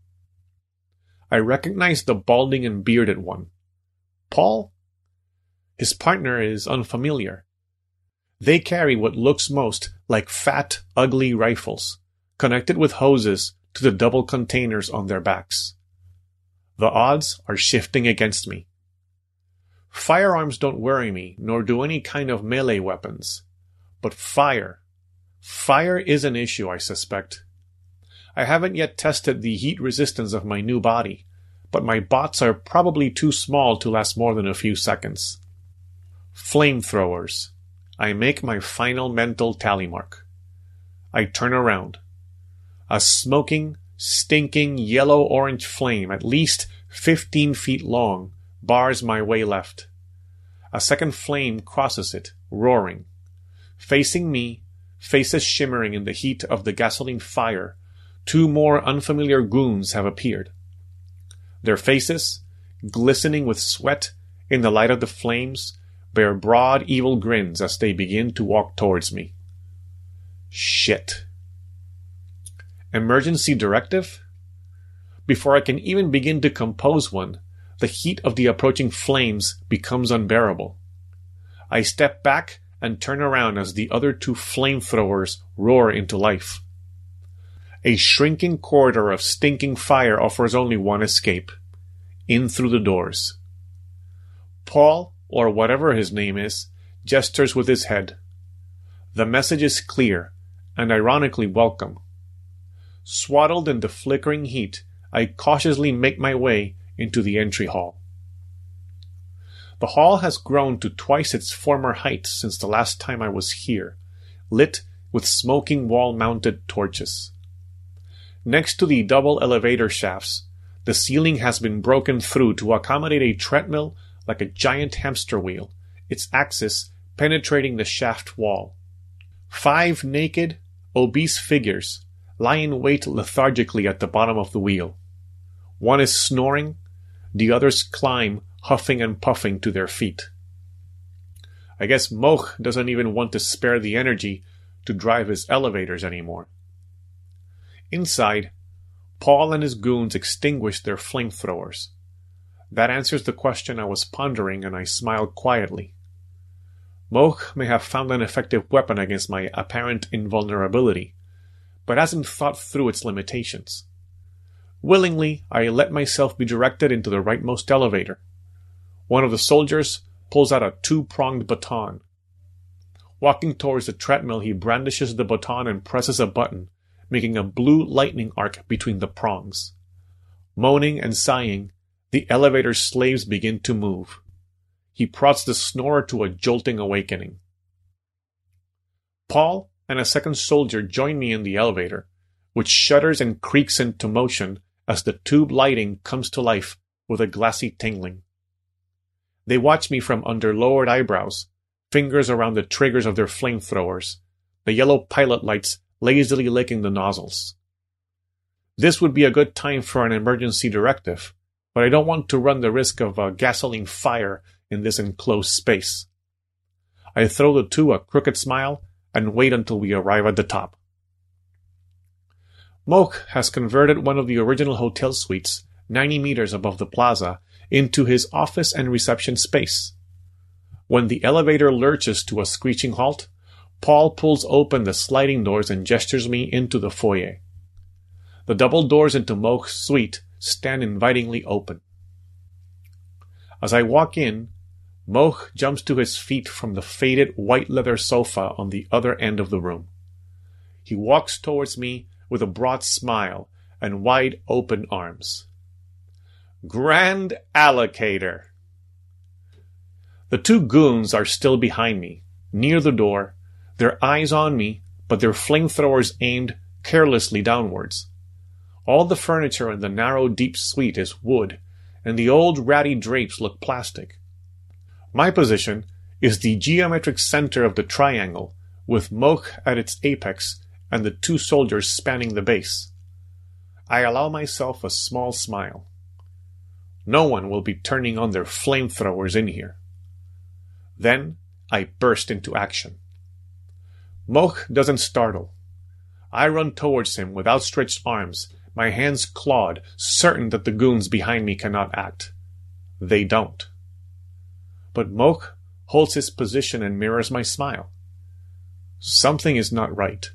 I recognize the balding and bearded one. Paul? His partner is unfamiliar. They carry what looks most like fat, ugly rifles, connected with hoses to the double containers on their backs. The odds are shifting against me. Firearms don't worry me, nor do any kind of melee weapons. But fire is an issue, I suspect. I haven't yet tested the heat resistance of my new body, but my bots are probably too small to last more than a few seconds. Flamethrowers. I make my final mental tally mark. I turn around. A smoking, stinking yellow-orange flame, at least 15 feet long, bars my way left. A second flame crosses it, roaring. Facing me, faces shimmering in the heat of the gasoline fire, two more unfamiliar goons have appeared. Their faces, glistening with sweat in the light of the flames, bear broad, evil grins as they begin to walk towards me. Shit. Emergency directive? Before I can even begin to compose one, the heat of the approaching flames becomes unbearable. I step back and turn around as the other two flamethrowers roar into life. A shrinking corridor of stinking fire offers only one escape. In through the doors. Paul, or whatever his name is, gestures with his head. The message is clear, and ironically welcome. Swaddled in the flickering heat, I cautiously make my way into the entry hall. The hall has grown to twice its former height since the last time I was here, lit with smoking wall-mounted torches. Next to the double elevator shafts, the ceiling has been broken through to accommodate a treadmill like a giant hamster wheel, its axis penetrating the shaft wall. 5 naked, obese figures lie in wait lethargically at the bottom of the wheel. One is snoring, the others climb, huffing and puffing to their feet. I guess Moch doesn't even want to spare the energy to drive his elevators anymore. Inside, Paul and his goons extinguish their flamethrowers. That answers the question I was pondering, and I smiled quietly. Moch may have found an effective weapon against my apparent invulnerability, but hasn't thought through its limitations. Willingly, I let myself be directed into the rightmost elevator. One of the soldiers pulls out a 2-pronged baton. Walking towards the treadmill, he brandishes the baton and presses a button, making a blue lightning arc between the prongs. Moaning and sighing, the elevator's slaves begin to move. He prods the snorer to a jolting awakening. Paul and a second soldier join me in the elevator, which shudders and creaks into motion as the tube lighting comes to life with a glassy tingling. They watch me from under lowered eyebrows, fingers around the triggers of their flamethrowers, the yellow pilot lights lazily licking the nozzles. This would be a good time for an emergency directive, but I don't want to run the risk of a gasoline fire in this enclosed space. I throw the two a crooked smile and wait until we arrive at the top. Moch has converted one of the original hotel suites, 90 meters above the plaza, into his office and reception space. When the elevator lurches to a screeching halt, Paul pulls open the sliding doors and gestures me into the foyer. The double doors into Moch's suite stand invitingly open. As I walk in, Moch jumps to his feet from the faded white leather sofa on the other end of the room. He walks towards me with a broad smile and wide open arms. Grand Allocator! The two goons are still behind me, near the door, their eyes on me, but their flamethrowers aimed carelessly downwards. All the furniture in the narrow, deep suite is wood, and the old ratty drapes look plastic. My position is the geometric center of the triangle, with Moch at its apex and the two soldiers spanning the base. I allow myself a small smile. No one will be turning on their flamethrowers in here. Then I burst into action. Moch doesn't startle. I run towards him with outstretched arms, my hands clawed, certain that the goons behind me cannot act. They don't. But Moch holds his position and mirrors my smile. Something is not right.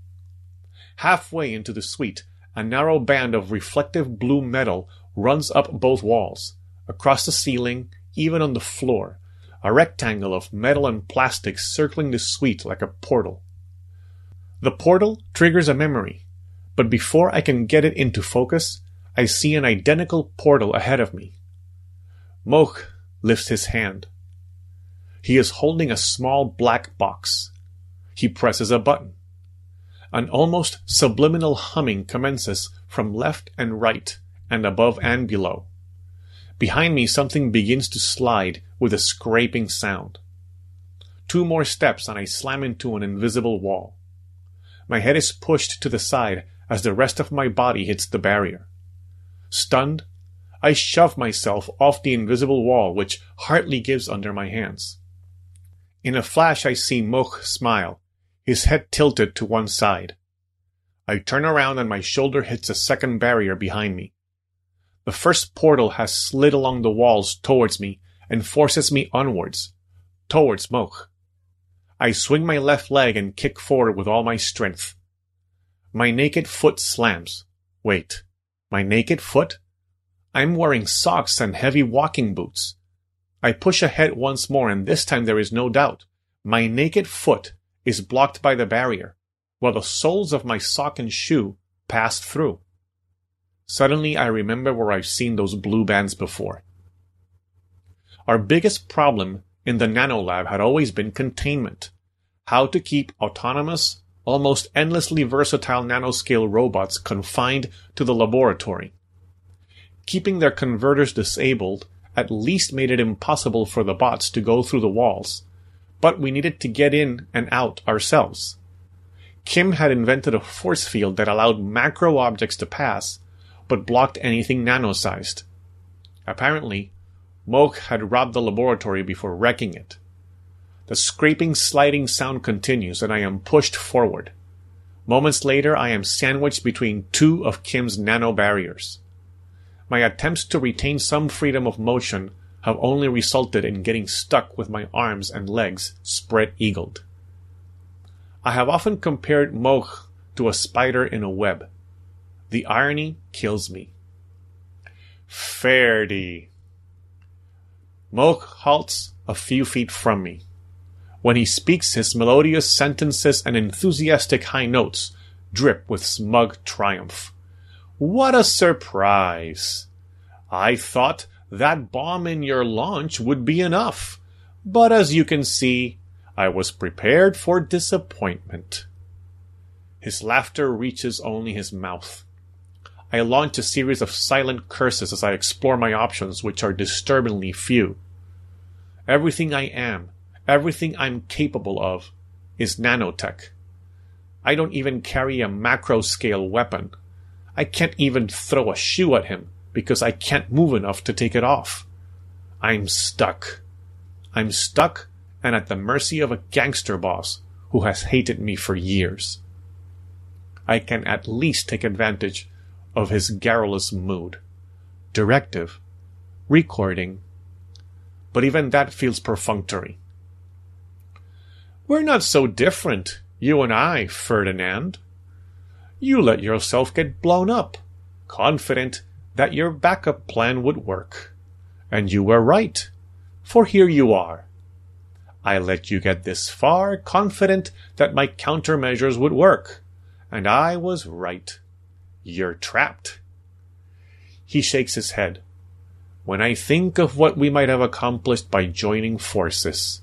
Halfway into the suite, a narrow band of reflective blue metal runs up both walls, across the ceiling, even on the floor, a rectangle of metal and plastic circling the suite like a portal. The portal triggers a memory, but before I can get it into focus, I see an identical portal ahead of me. Moch lifts his hand. He is holding a small black box. He presses a button. An almost subliminal humming commences from left and right, and above and below. Behind me, something begins to slide with a scraping sound. 2 more steps and I slam into an invisible wall. My head is pushed to the side as the rest of my body hits the barrier. Stunned, I shove myself off the invisible wall, which hardly gives under my hands. In a flash, I see Moch smile, his head tilted to one side. I turn around and my shoulder hits a second barrier behind me. The first portal has slid along the walls towards me and forces me onwards, towards Moch. I swing my left leg and kick forward with all my strength. My naked foot slams. Wait, my naked foot? I'm wearing socks and heavy walking boots. I push ahead once more, and this time there is no doubt. My naked foot is blocked by the barrier, while the soles of my sock and shoe pass through. Suddenly I remember where I've seen those blue bands before. Our biggest problem in the nanolab had always been containment. How to keep autonomous, almost endlessly versatile nanoscale robots confined to the laboratory. Keeping their converters disabled at least made it impossible for the bots to go through the walls, but we needed to get in and out ourselves. Kim had invented a force field that allowed macro objects to pass, but blocked anything nano-sized. Apparently, Moch had robbed the laboratory before wrecking it. The scraping, sliding sound continues, and I am pushed forward. Moments later, I am sandwiched between 2 of Kim's nano-barriers. My attempts to retain some freedom of motion have only resulted in getting stuck with my arms and legs spread-eagled. I have often compared Moch to a spider in a web. The irony kills me. Ferdy. Moch halts a few feet from me. When he speaks, his melodious sentences and enthusiastic high notes drip with smug triumph. What a surprise! I thought that bomb in your launch would be enough, but as you can see, I was prepared for disappointment. His laughter reaches only his mouth. I launch a series of silent curses as I explore my options, which are disturbingly few. Everything I am, everything I'm capable of, is nanotech. I don't even carry a macro-scale weapon. I can't even throw a shoe at him because I can't move enough to take it off. I'm stuck. I'm stuck and at the mercy of a gangster boss who has hated me for years. I can at least take advantage of his garrulous mood. Directive. Recording. But even that feels perfunctory. We're not so different, you and I, Ferdinand. You let yourself get blown up, confident that your backup plan would work. And you were right, for here you are. I let you get this far, confident that my countermeasures would work. And I was right. You're trapped. He shakes his head. When I think of what we might have accomplished by joining forces.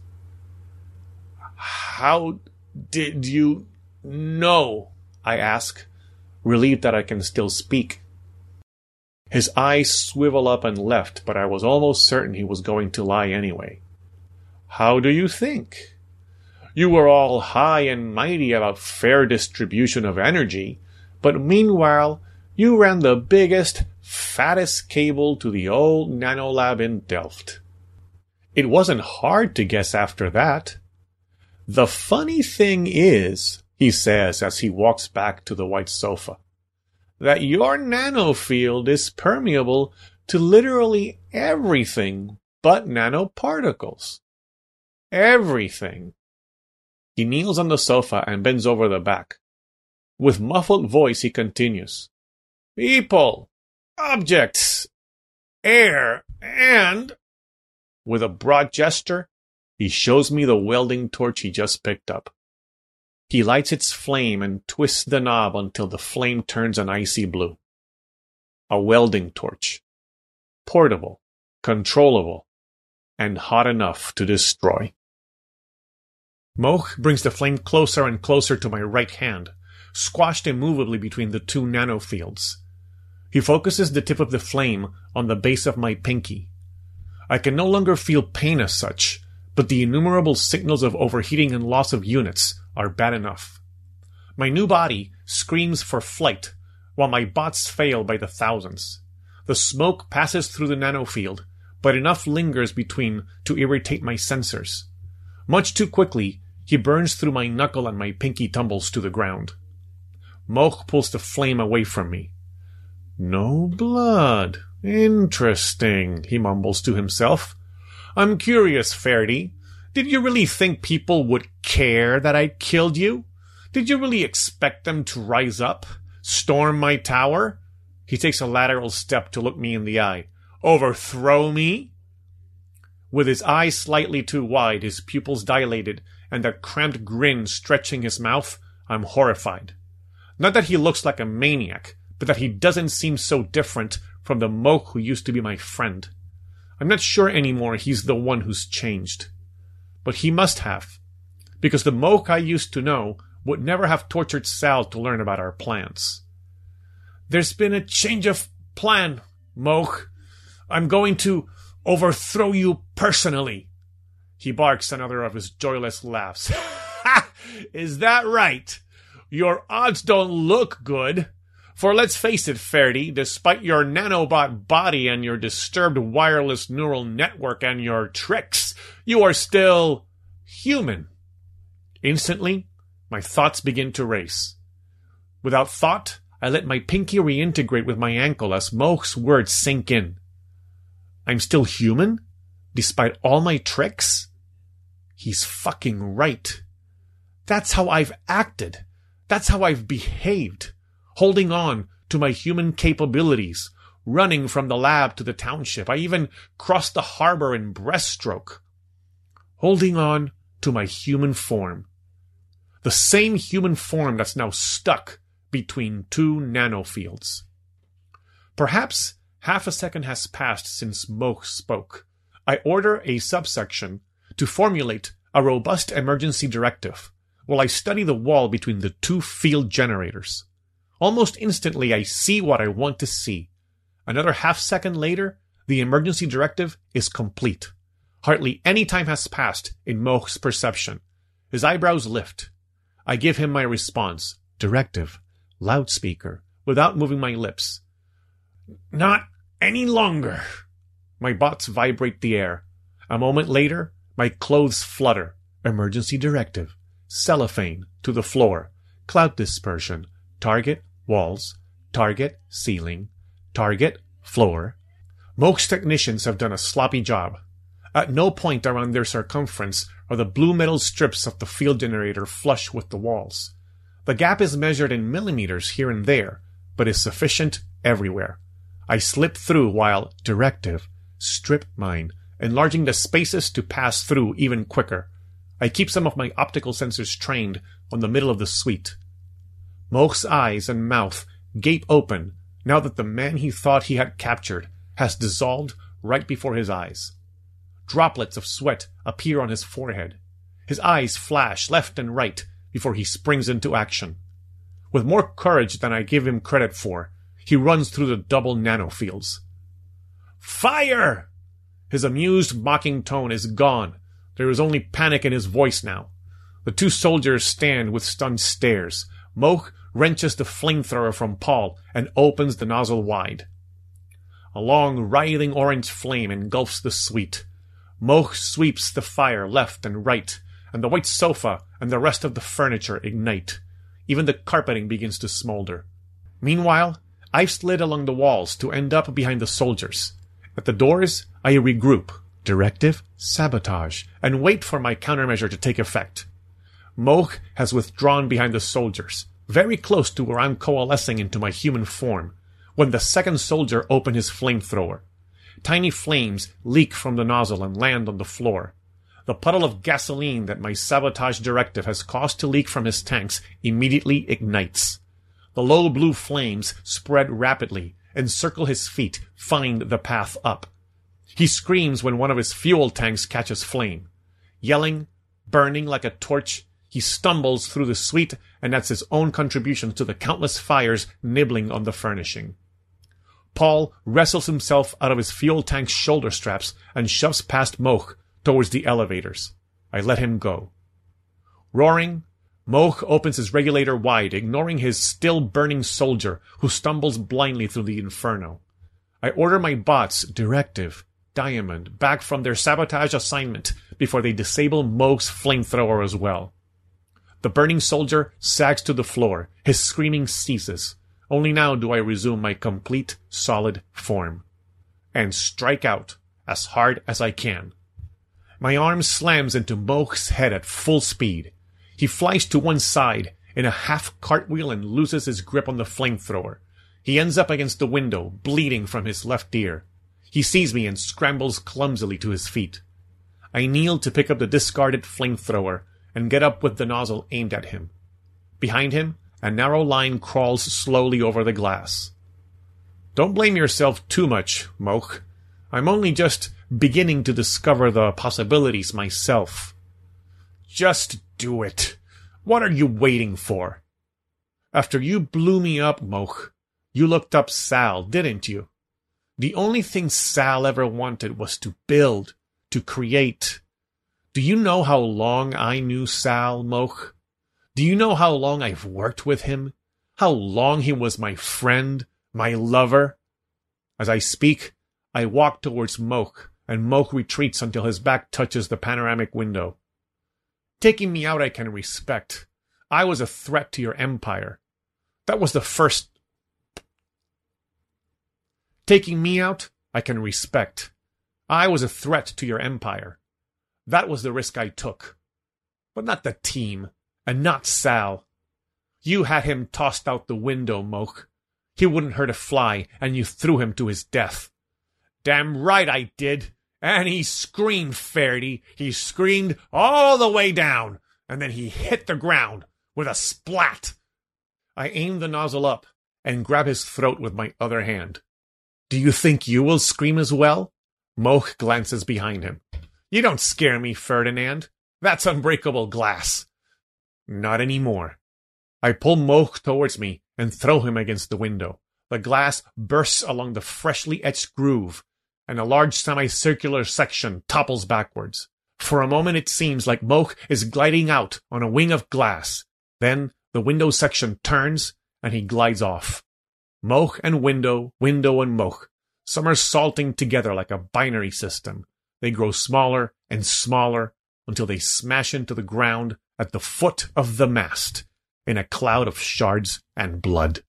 How did you know? I ask, relieved that I can still speak. His eyes swivel up and left, but I was almost certain he was going to lie anyway. How do you think? You were all high and mighty about fair distribution of energy, but meanwhile you ran the biggest, fattest cable to the old nanolab in Delft. It wasn't hard to guess after that. The funny thing is, he says as he walks back to the white sofa, that your nanofield is permeable to literally everything but nanoparticles. Everything. He kneels on the sofa and bends over the back. With muffled voice he continues. People, objects, air, and... With a broad gesture, he shows me the welding torch he just picked up. He lights its flame and twists the knob until the flame turns an icy blue. A welding torch. Portable, controllable, and hot enough to destroy. Moch brings the flame closer and closer to my right hand, squashed immovably between the two nanofields. He focuses the tip of the flame on the base of my pinky. I can no longer feel pain as such, but the innumerable signals of overheating and loss of units are bad enough. My new body screams for flight, while my bots fail by the thousands. The smoke passes through the nanofield, but enough lingers between to irritate my sensors. Much too quickly, he burns through my knuckle and my pinky tumbles to the ground. Moch pulls the flame away from me. No blood. Interesting, he mumbles to himself. I'm curious, Faraday. Did you really think people would care that I killed you? Did you really expect them to rise up? Storm my tower? He takes a lateral step to look me in the eye. Overthrow me? With his eyes slightly too wide, his pupils dilated, and a cramped grin stretching his mouth, I'm horrified. Not that he looks like a maniac, but that he doesn't seem so different from the Moch who used to be my friend. I'm not sure anymore he's the one who's changed. But he must have, because the Moch I used to know would never have tortured Sal to learn about our plans. There's been a change of plan, Moch. I'm going to overthrow you personally. He barks another of his joyless laughs. Ha! Is that right? Your odds don't look good. For let's face it, Faraday, despite your nanobot body and your disturbed wireless neural network and your tricks, you are still human. Instantly, my thoughts begin to race. Without thought, I let my pinky reintegrate with my ankle as Moch's words sink in. I'm still human? Despite all my tricks? He's fucking right. That's how I've acted. That's how I've behaved. Holding on to my human capabilities, running from the lab to the township. I even crossed the harbor in breaststroke. Holding on to my human form. The same human form that's now stuck between two nanofields. Perhaps half a second has passed since Moch spoke. I order a subsection to formulate a robust emergency directive while I study the wall between the two field generators. Almost instantly, I see what I want to see. Another half-second later, the emergency directive is complete. Hardly any time has passed in Moch's perception. His eyebrows lift. I give him my response. Directive. Loudspeaker. Without moving my lips. Not any longer. My bots vibrate the air. A moment later, my clothes flutter. Emergency directive. Cellophane. To the floor. Cloud dispersion. Target. Walls, target, ceiling, target, floor. Moch's technicians have done a sloppy job. At no point around their circumference are the blue metal strips of the field generator flush with the walls. The gap is measured in millimeters here and there, but is sufficient everywhere. I slip through while directive, strip mine, enlarging the spaces to pass through even quicker. I keep some of my optical sensors trained on the middle of the suite. Moch's eyes and mouth gape open now that the man he thought he had captured has dissolved right before his eyes. Droplets of sweat appear on his forehead. His eyes flash left and right before he springs into action. With more courage than I give him credit for, he runs through the double nanofields. Fire! His amused, mocking tone is gone. There is only panic in his voice now. The two soldiers stand with stunned stares. Moch wrenches the flamethrower from Paul and opens the nozzle wide. A long, writhing orange flame engulfs the suite. Moch sweeps the fire left and right, and the white sofa and the rest of the furniture ignite. Even the carpeting begins to smolder. Meanwhile, I've slid along the walls to end up behind the soldiers. At the doors, I regroup, directive, sabotage, and wait for my countermeasure to take effect. Moch has withdrawn behind the soldiers, very close to where I'm coalescing into my human form, when the second soldier opened his flamethrower. Tiny flames leak from the nozzle and land on the floor. The puddle of gasoline that my sabotage directive has caused to leak from his tanks immediately ignites. The low blue flames spread rapidly, encircle his feet, find the path up. He screams when one of his fuel tanks catches flame. Yelling, burning like a torch, he stumbles through the suite and adds his own contribution to the countless fires nibbling on the furnishing. Paul wrestles himself out of his fuel tank's shoulder straps and shoves past Moch towards the elevators. I let him go. Roaring, Moch opens his regulator wide, ignoring his still-burning soldier, who stumbles blindly through the inferno. I order my bots, Directive, Diamond, back from their sabotage assignment before they disable Moch's flamethrower as well. The burning soldier sags to the floor. His screaming ceases. Only now do I resume my complete, solid form. And strike out as hard as I can. My arm slams into Moch's head at full speed. He flies to one side in a half cartwheel and loses his grip on the flamethrower. He ends up against the window, bleeding from his left ear. He sees me and scrambles clumsily to his feet. I kneel to pick up the discarded flamethrower and get up with the nozzle aimed at him. Behind him, a narrow line crawls slowly over the glass. Don't blame yourself too much, Moch. I'm only just beginning to discover the possibilities myself. Just do it. What are you waiting for? After you blew me up, Moch, you looked up Sal, didn't you? The only thing Sal ever wanted was to build, to create. Do you know how long I knew Sal, Moch? Do you know how long I've worked with him? How long he was my friend, my lover? As I speak, I walk towards Moch, and Moch retreats until his back touches the panoramic window. Taking me out I can respect. I was a threat to your empire. That was the first. Taking me out I can respect. I was a threat to your empire. That was the risk I took. But not the team, and not Sal. You had him tossed out the window, Moch. He wouldn't hurt a fly, and you threw him to his death. Damn right I did. And he screamed, Faraday. He screamed all the way down, and then he hit the ground with a splat. I aimed the nozzle up and grabbed his throat with my other hand. Do you think you will scream as well? Moch glances behind him. You don't scare me, Ferdinand. That's unbreakable glass. Not anymore. I pull Moch towards me and throw him against the window. The glass bursts along the freshly etched groove, and a large semicircular section topples backwards. For a moment it seems like Moch is gliding out on a wing of glass. Then the window section turns, and he glides off. Moch and window, window and Moch, somersaulting together like a binary system. They grow smaller and smaller until they smash into the ground at the foot of the mast in a cloud of shards and blood.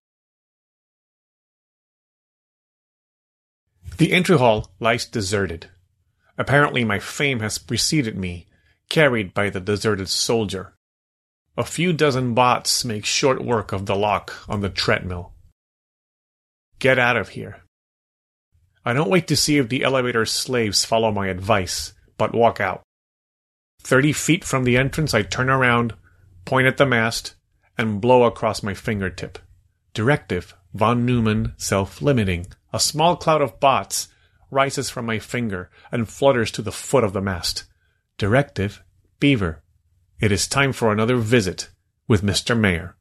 The entry hall lies deserted. Apparently my fame has preceded me, carried by the deserted soldier. A few dozen bots make short work of the lock on the treadmill. Get out of here. I don't wait to see if the elevator slaves follow my advice, but walk out. 30 feet from the entrance I turn around, point at the mast, and blow across my fingertip. Directive, von Neumann, self-limiting. A small cloud of bots rises from my finger and flutters to the foot of the mast. Directive, Beaver. It is time for another visit with Mr. Mayor.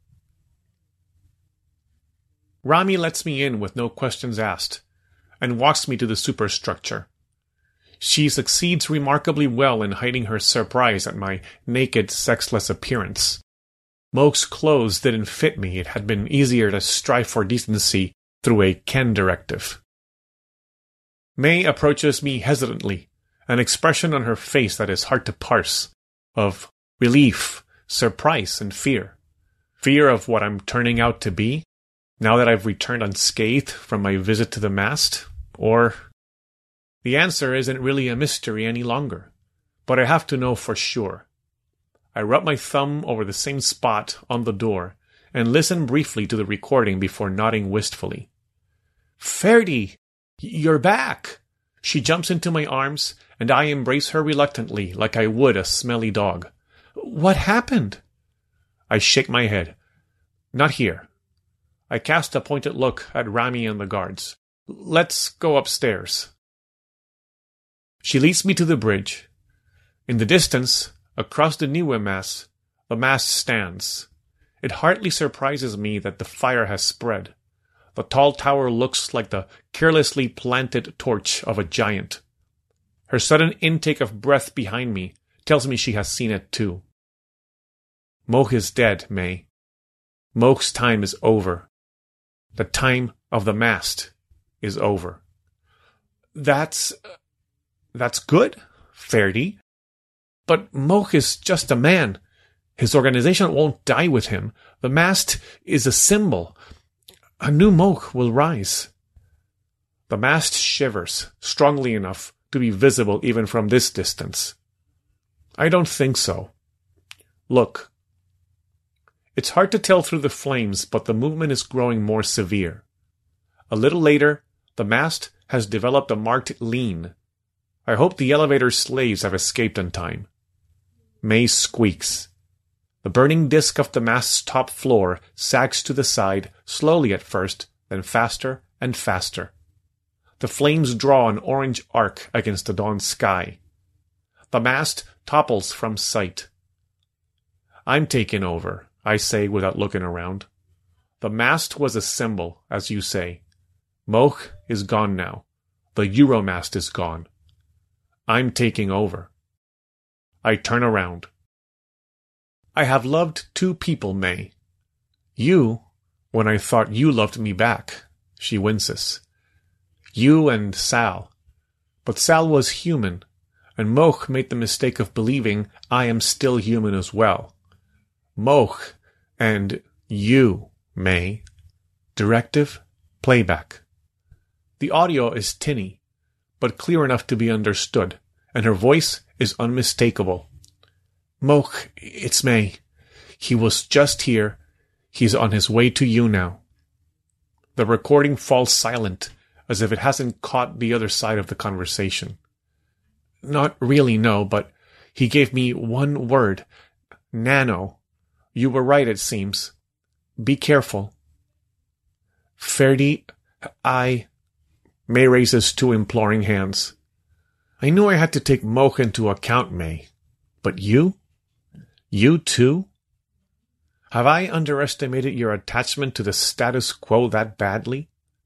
Rami lets me in with no questions asked, and walks me to the superstructure. She succeeds remarkably well in hiding her surprise at my naked, sexless appearance. Moch's clothes didn't fit me. It had been easier to strive for decency through a Ken directive. May approaches me hesitantly, an expression on her face that is hard to parse, of relief, surprise, and fear. Fear of what I'm turning out to be, now that I've returned unscathed from my visit to the mast, or... The answer isn't really a mystery any longer, but I have to know for sure. I rub my thumb over the same spot on the door and listen briefly to the recording before nodding wistfully. Ferdy, you're back! She jumps into my arms, and I embrace her reluctantly like I would a smelly dog. What happened? I shake my head. Not here. I cast a pointed look at Rami and the guards. Let's go upstairs. She leads me to the bridge. In the distance, across the Niue Mass, the mast stands. It hardly surprises me that the fire has spread. The tall tower looks like the carelessly planted torch of a giant. Her sudden intake of breath behind me tells me she has seen it too. Moch is dead, May. Moch's time is over. The time of the mast is over. That's good, Ferdy. But Moch is just a man. His organization won't die with him. The mast is a symbol. A new Moch will rise. The mast shivers strongly enough to be visible even from this distance. I don't think so. Look. It's hard to tell through the flames, but the movement is growing more severe. A little later, the mast has developed a marked lean. I hope the elevator slaves have escaped in time. May squeaks. The burning disk of the mast's top floor sags to the side, slowly at first, then faster and faster. The flames draw an orange arc against the dawn sky. The mast topples from sight. I'm taking over, I say without looking around. The mast was a symbol, as you say. Moch is gone now. The Euromast is gone. I'm taking over. I turn around. I have loved two people, May. You, when I thought you loved me back, she winces. You and Sal. But Sal was human, and Moch made the mistake of believing I am still human as well. Moch and you, May. Directive, playback. The audio is tinny, but clear enough to be understood, and her voice is unmistakable. Moch, it's May. He was just here. He's on his way to you now. The recording falls silent, as if it hasn't caught the other side of the conversation. Not really, no, but he gave me one word. Nano. You were right, it seems. Be careful. Ferdy, May raises two imploring hands. I knew I had to take Moch into account, May. But you? You too? Have I underestimated your attachment to the status quo that badly?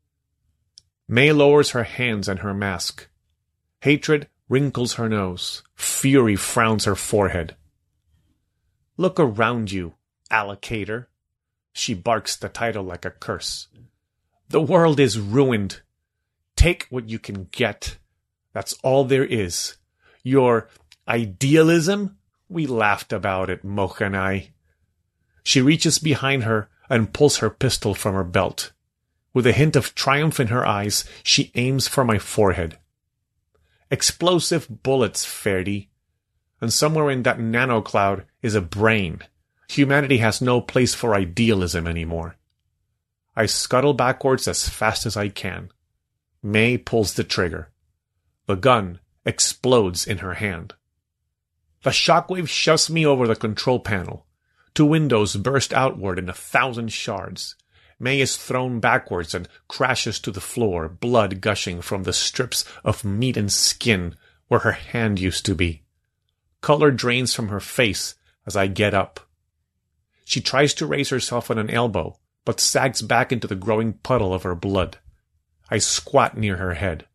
May lowers her hands and her mask. Hatred wrinkles her nose. Fury frowns her forehead. Look around you, allocator. She barks the title like a curse. The world is ruined. Take what you can get. That's all there is. Your idealism? We laughed about it, Moch and I. She reaches behind her and pulls her pistol from her belt. With a hint of triumph in her eyes, she aims for my forehead. Explosive bullets, Ferdy. And somewhere in that nanocloud is a brain. Humanity has no place for idealism anymore. I scuttle backwards as fast as I can. May pulls the trigger. The gun explodes in her hand. The shockwave shoves me over the control panel. Two windows burst outward in 1,000 shards. May is thrown backwards and crashes to the floor, blood gushing from the strips of meat and skin where her hand used to be. Color drains from her face as I get up. She tries to raise herself on an elbow, but sags back into the growing puddle of her blood. I squat near her head.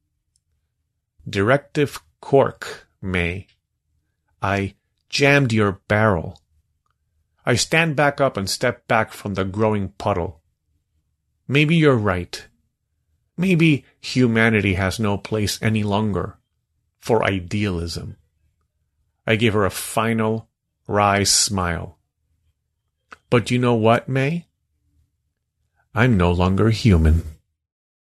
Directive cork, May. I jammed your barrel. I stand back up and step back from the growing puddle. Maybe you're right. Maybe humanity has no place any longer for idealism. I give her a final, wry smile. But you know what, May? I'm no longer human.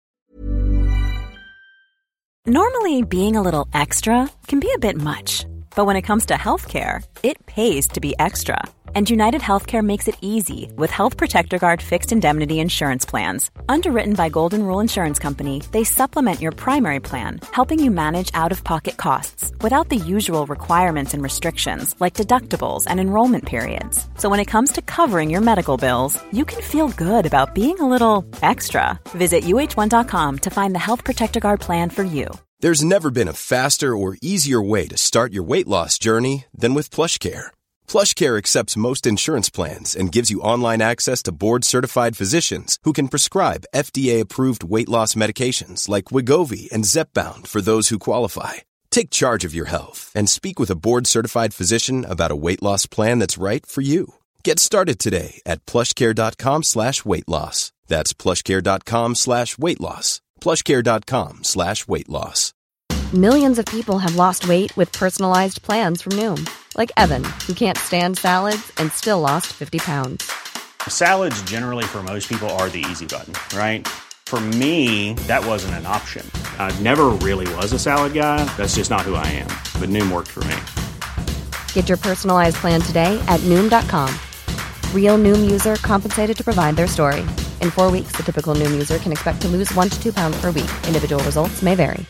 Normally, being a little extra can be a bit much, But when it comes to healthcare, it pays to be extra. And United Healthcare makes it easy with Health Protector Guard fixed indemnity insurance plans. Underwritten by Golden Rule Insurance Company, they supplement your primary plan, helping you manage out-of-pocket costs without the usual requirements and restrictions like deductibles and enrollment periods. So when it comes to covering your medical bills, you can feel good about being a little extra. Visit uh1.com to find the Health Protector Guard plan for you. There's never been a faster or easier way to start your weight loss journey than with PlushCare. PlushCare accepts most insurance plans and gives you online access to board-certified physicians who can prescribe FDA-approved weight loss medications like Wegovy and Zepbound for those who qualify. Take charge of your health and speak with a board-certified physician about a weight loss plan that's right for you. Get started today at plushcare.com/weight loss. That's plushcare.com/weight loss. plushcare.com/weight loss. Millions of people have lost weight with personalized plans from Noom. Like Evan, who can't stand salads and still lost 50 pounds. Salads generally for most people are the easy button, right? For me, that wasn't an option. I never really was a salad guy. That's just not who I am. But Noom worked for me. Get your personalized plan today at Noom.com. Real Noom user compensated to provide their story. In 4 weeks, the typical Noom user can expect to lose 1 to 2 pounds per week. Individual results may vary.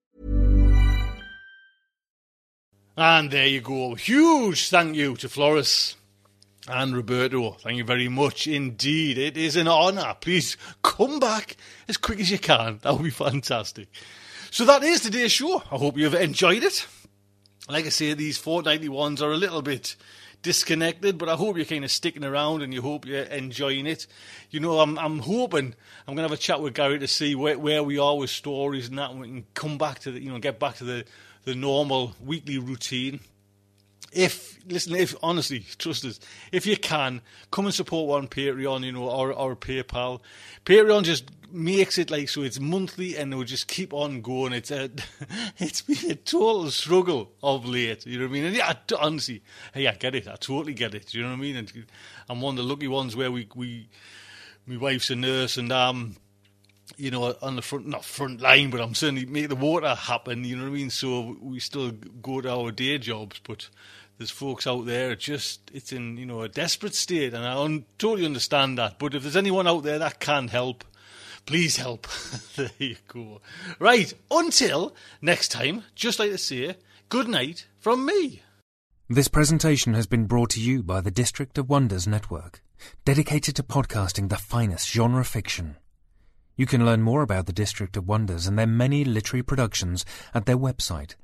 And there you go. Huge thank you to Floris and Roberto. Thank you very much indeed. It is an honour. Please come back as quick as you can. That would be fantastic. So that is today's show. I hope you've enjoyed it. Like I say, these fortnightly ones are a little bit disconnected, but I hope you're kind of sticking around and you hope you're enjoying it. You know, I'm hoping I'm going to have a chat with Gary to see where we are with stories and that, and we can come back to get back to the normal weekly routine. If honestly, trust us, if you can, come and support one on Patreon, or PayPal. Patreon just makes it like so it's monthly and it'll just keep on going. It's been a total struggle of late, you know what I mean? And yeah, honestly, hey, I get it. I totally get it. You know what I mean? And I'm one of the lucky ones where my wife's a nurse and on the not front line, but I'm certainly make the water happen, you know what I mean? So we still go to our day jobs, but there's folks out there, it's in, a desperate state, and I totally understand that. But if there's anyone out there that can help, please help. There you go. Right, until next time, just like to say, good night from me. This presentation has been brought to you by the District of Wonders Network, dedicated to podcasting the finest genre fiction. You can learn more about the District of Wonders and their many literary productions at their website,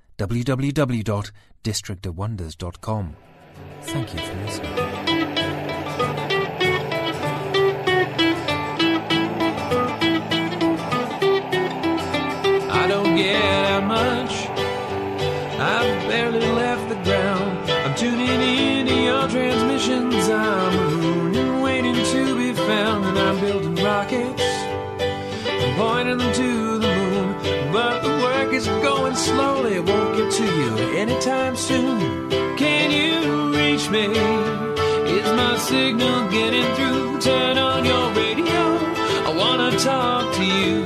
www.districtofwonders.com. Thank you for listening. I don't get out much. I've barely left the ground. I'm tuning into your transmissions. I'm marooned and waiting to be found. And I'm building rockets, pointing them to the moon, but the work is going slowly. It won't get to you anytime soon. Can you reach me? Is my signal getting through? Turn on your radio, I wanna talk to you.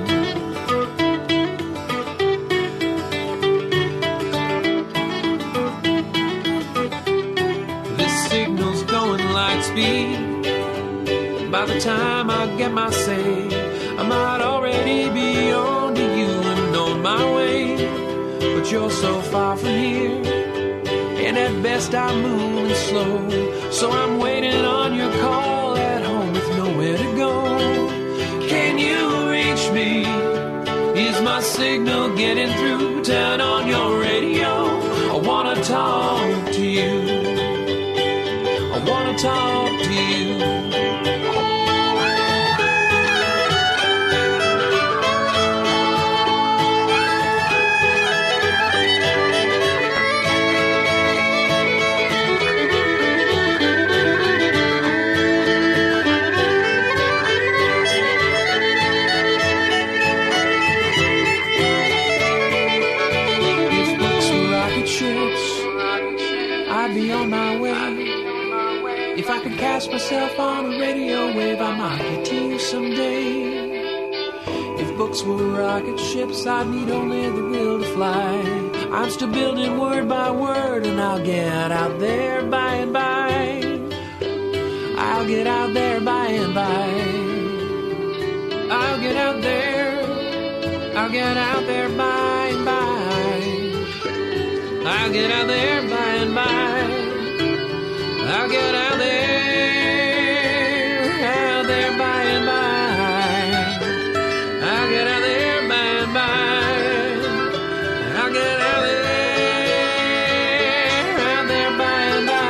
This signal's going light speed. By the time I get my say, I might already be on to you and on my way. But you're so far from here, and at best I'm moving slow. So I'm waiting on your call at home with nowhere to go. Can you reach me? Is my signal getting through? Turn on your radio, I wanna talk to you. I wanna talk to you. If I could cast myself on a radio wave, I might get to you someday. If books were rocket ships, I'd need only the will to fly. I'm still building word by word, and I'll get out there by and by. I'll get out there by and by. I'll get out there. I'll get out there by and by. I'll get out there by and by. I'll get out there by and by. I'll get out there by and by. I'll get out there by and by.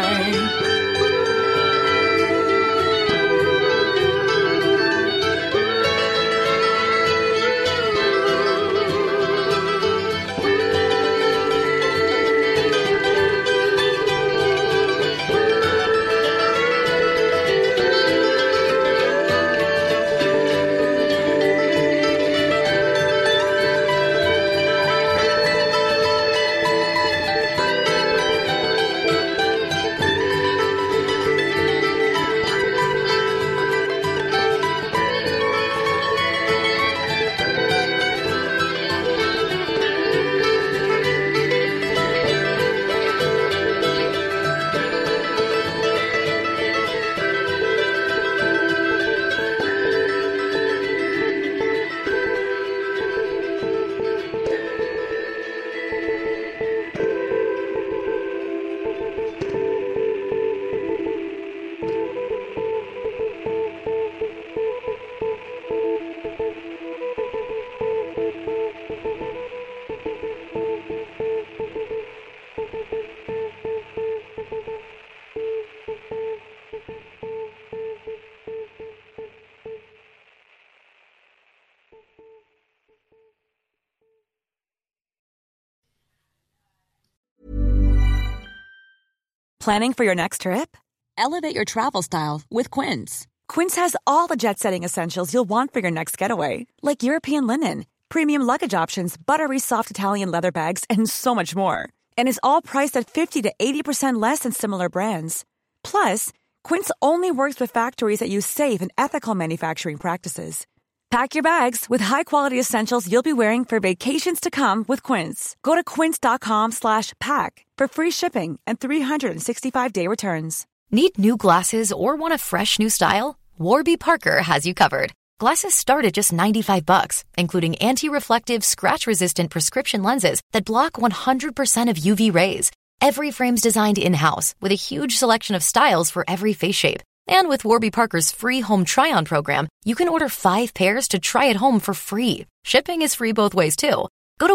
Planning for your next trip? Elevate your travel style with Quince. Quince has all the jet-setting essentials you'll want for your next getaway, like European linen, premium luggage options, buttery soft Italian leather bags, and so much more. And is all priced at 50 to 80% less than similar brands. Plus, Quince only works with factories that use safe and ethical manufacturing practices. Pack your bags with high-quality essentials you'll be wearing for vacations to come with Quince. Go to quince.com/pack for free shipping and 365-day returns. Need new glasses or want a fresh new style? Warby Parker has you covered. Glasses start at just $95, including anti-reflective, scratch-resistant prescription lenses that block 100% of UV rays. Every frame's designed in-house with a huge selection of styles for every face shape. And with Warby Parker's free home try-on program, you can order 5 pairs to try at home for free. Shipping is free both ways, too. Go to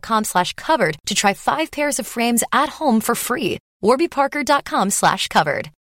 warbyparker.com/covered to try 5 pairs of frames at home for free. warbyparker.com/covered.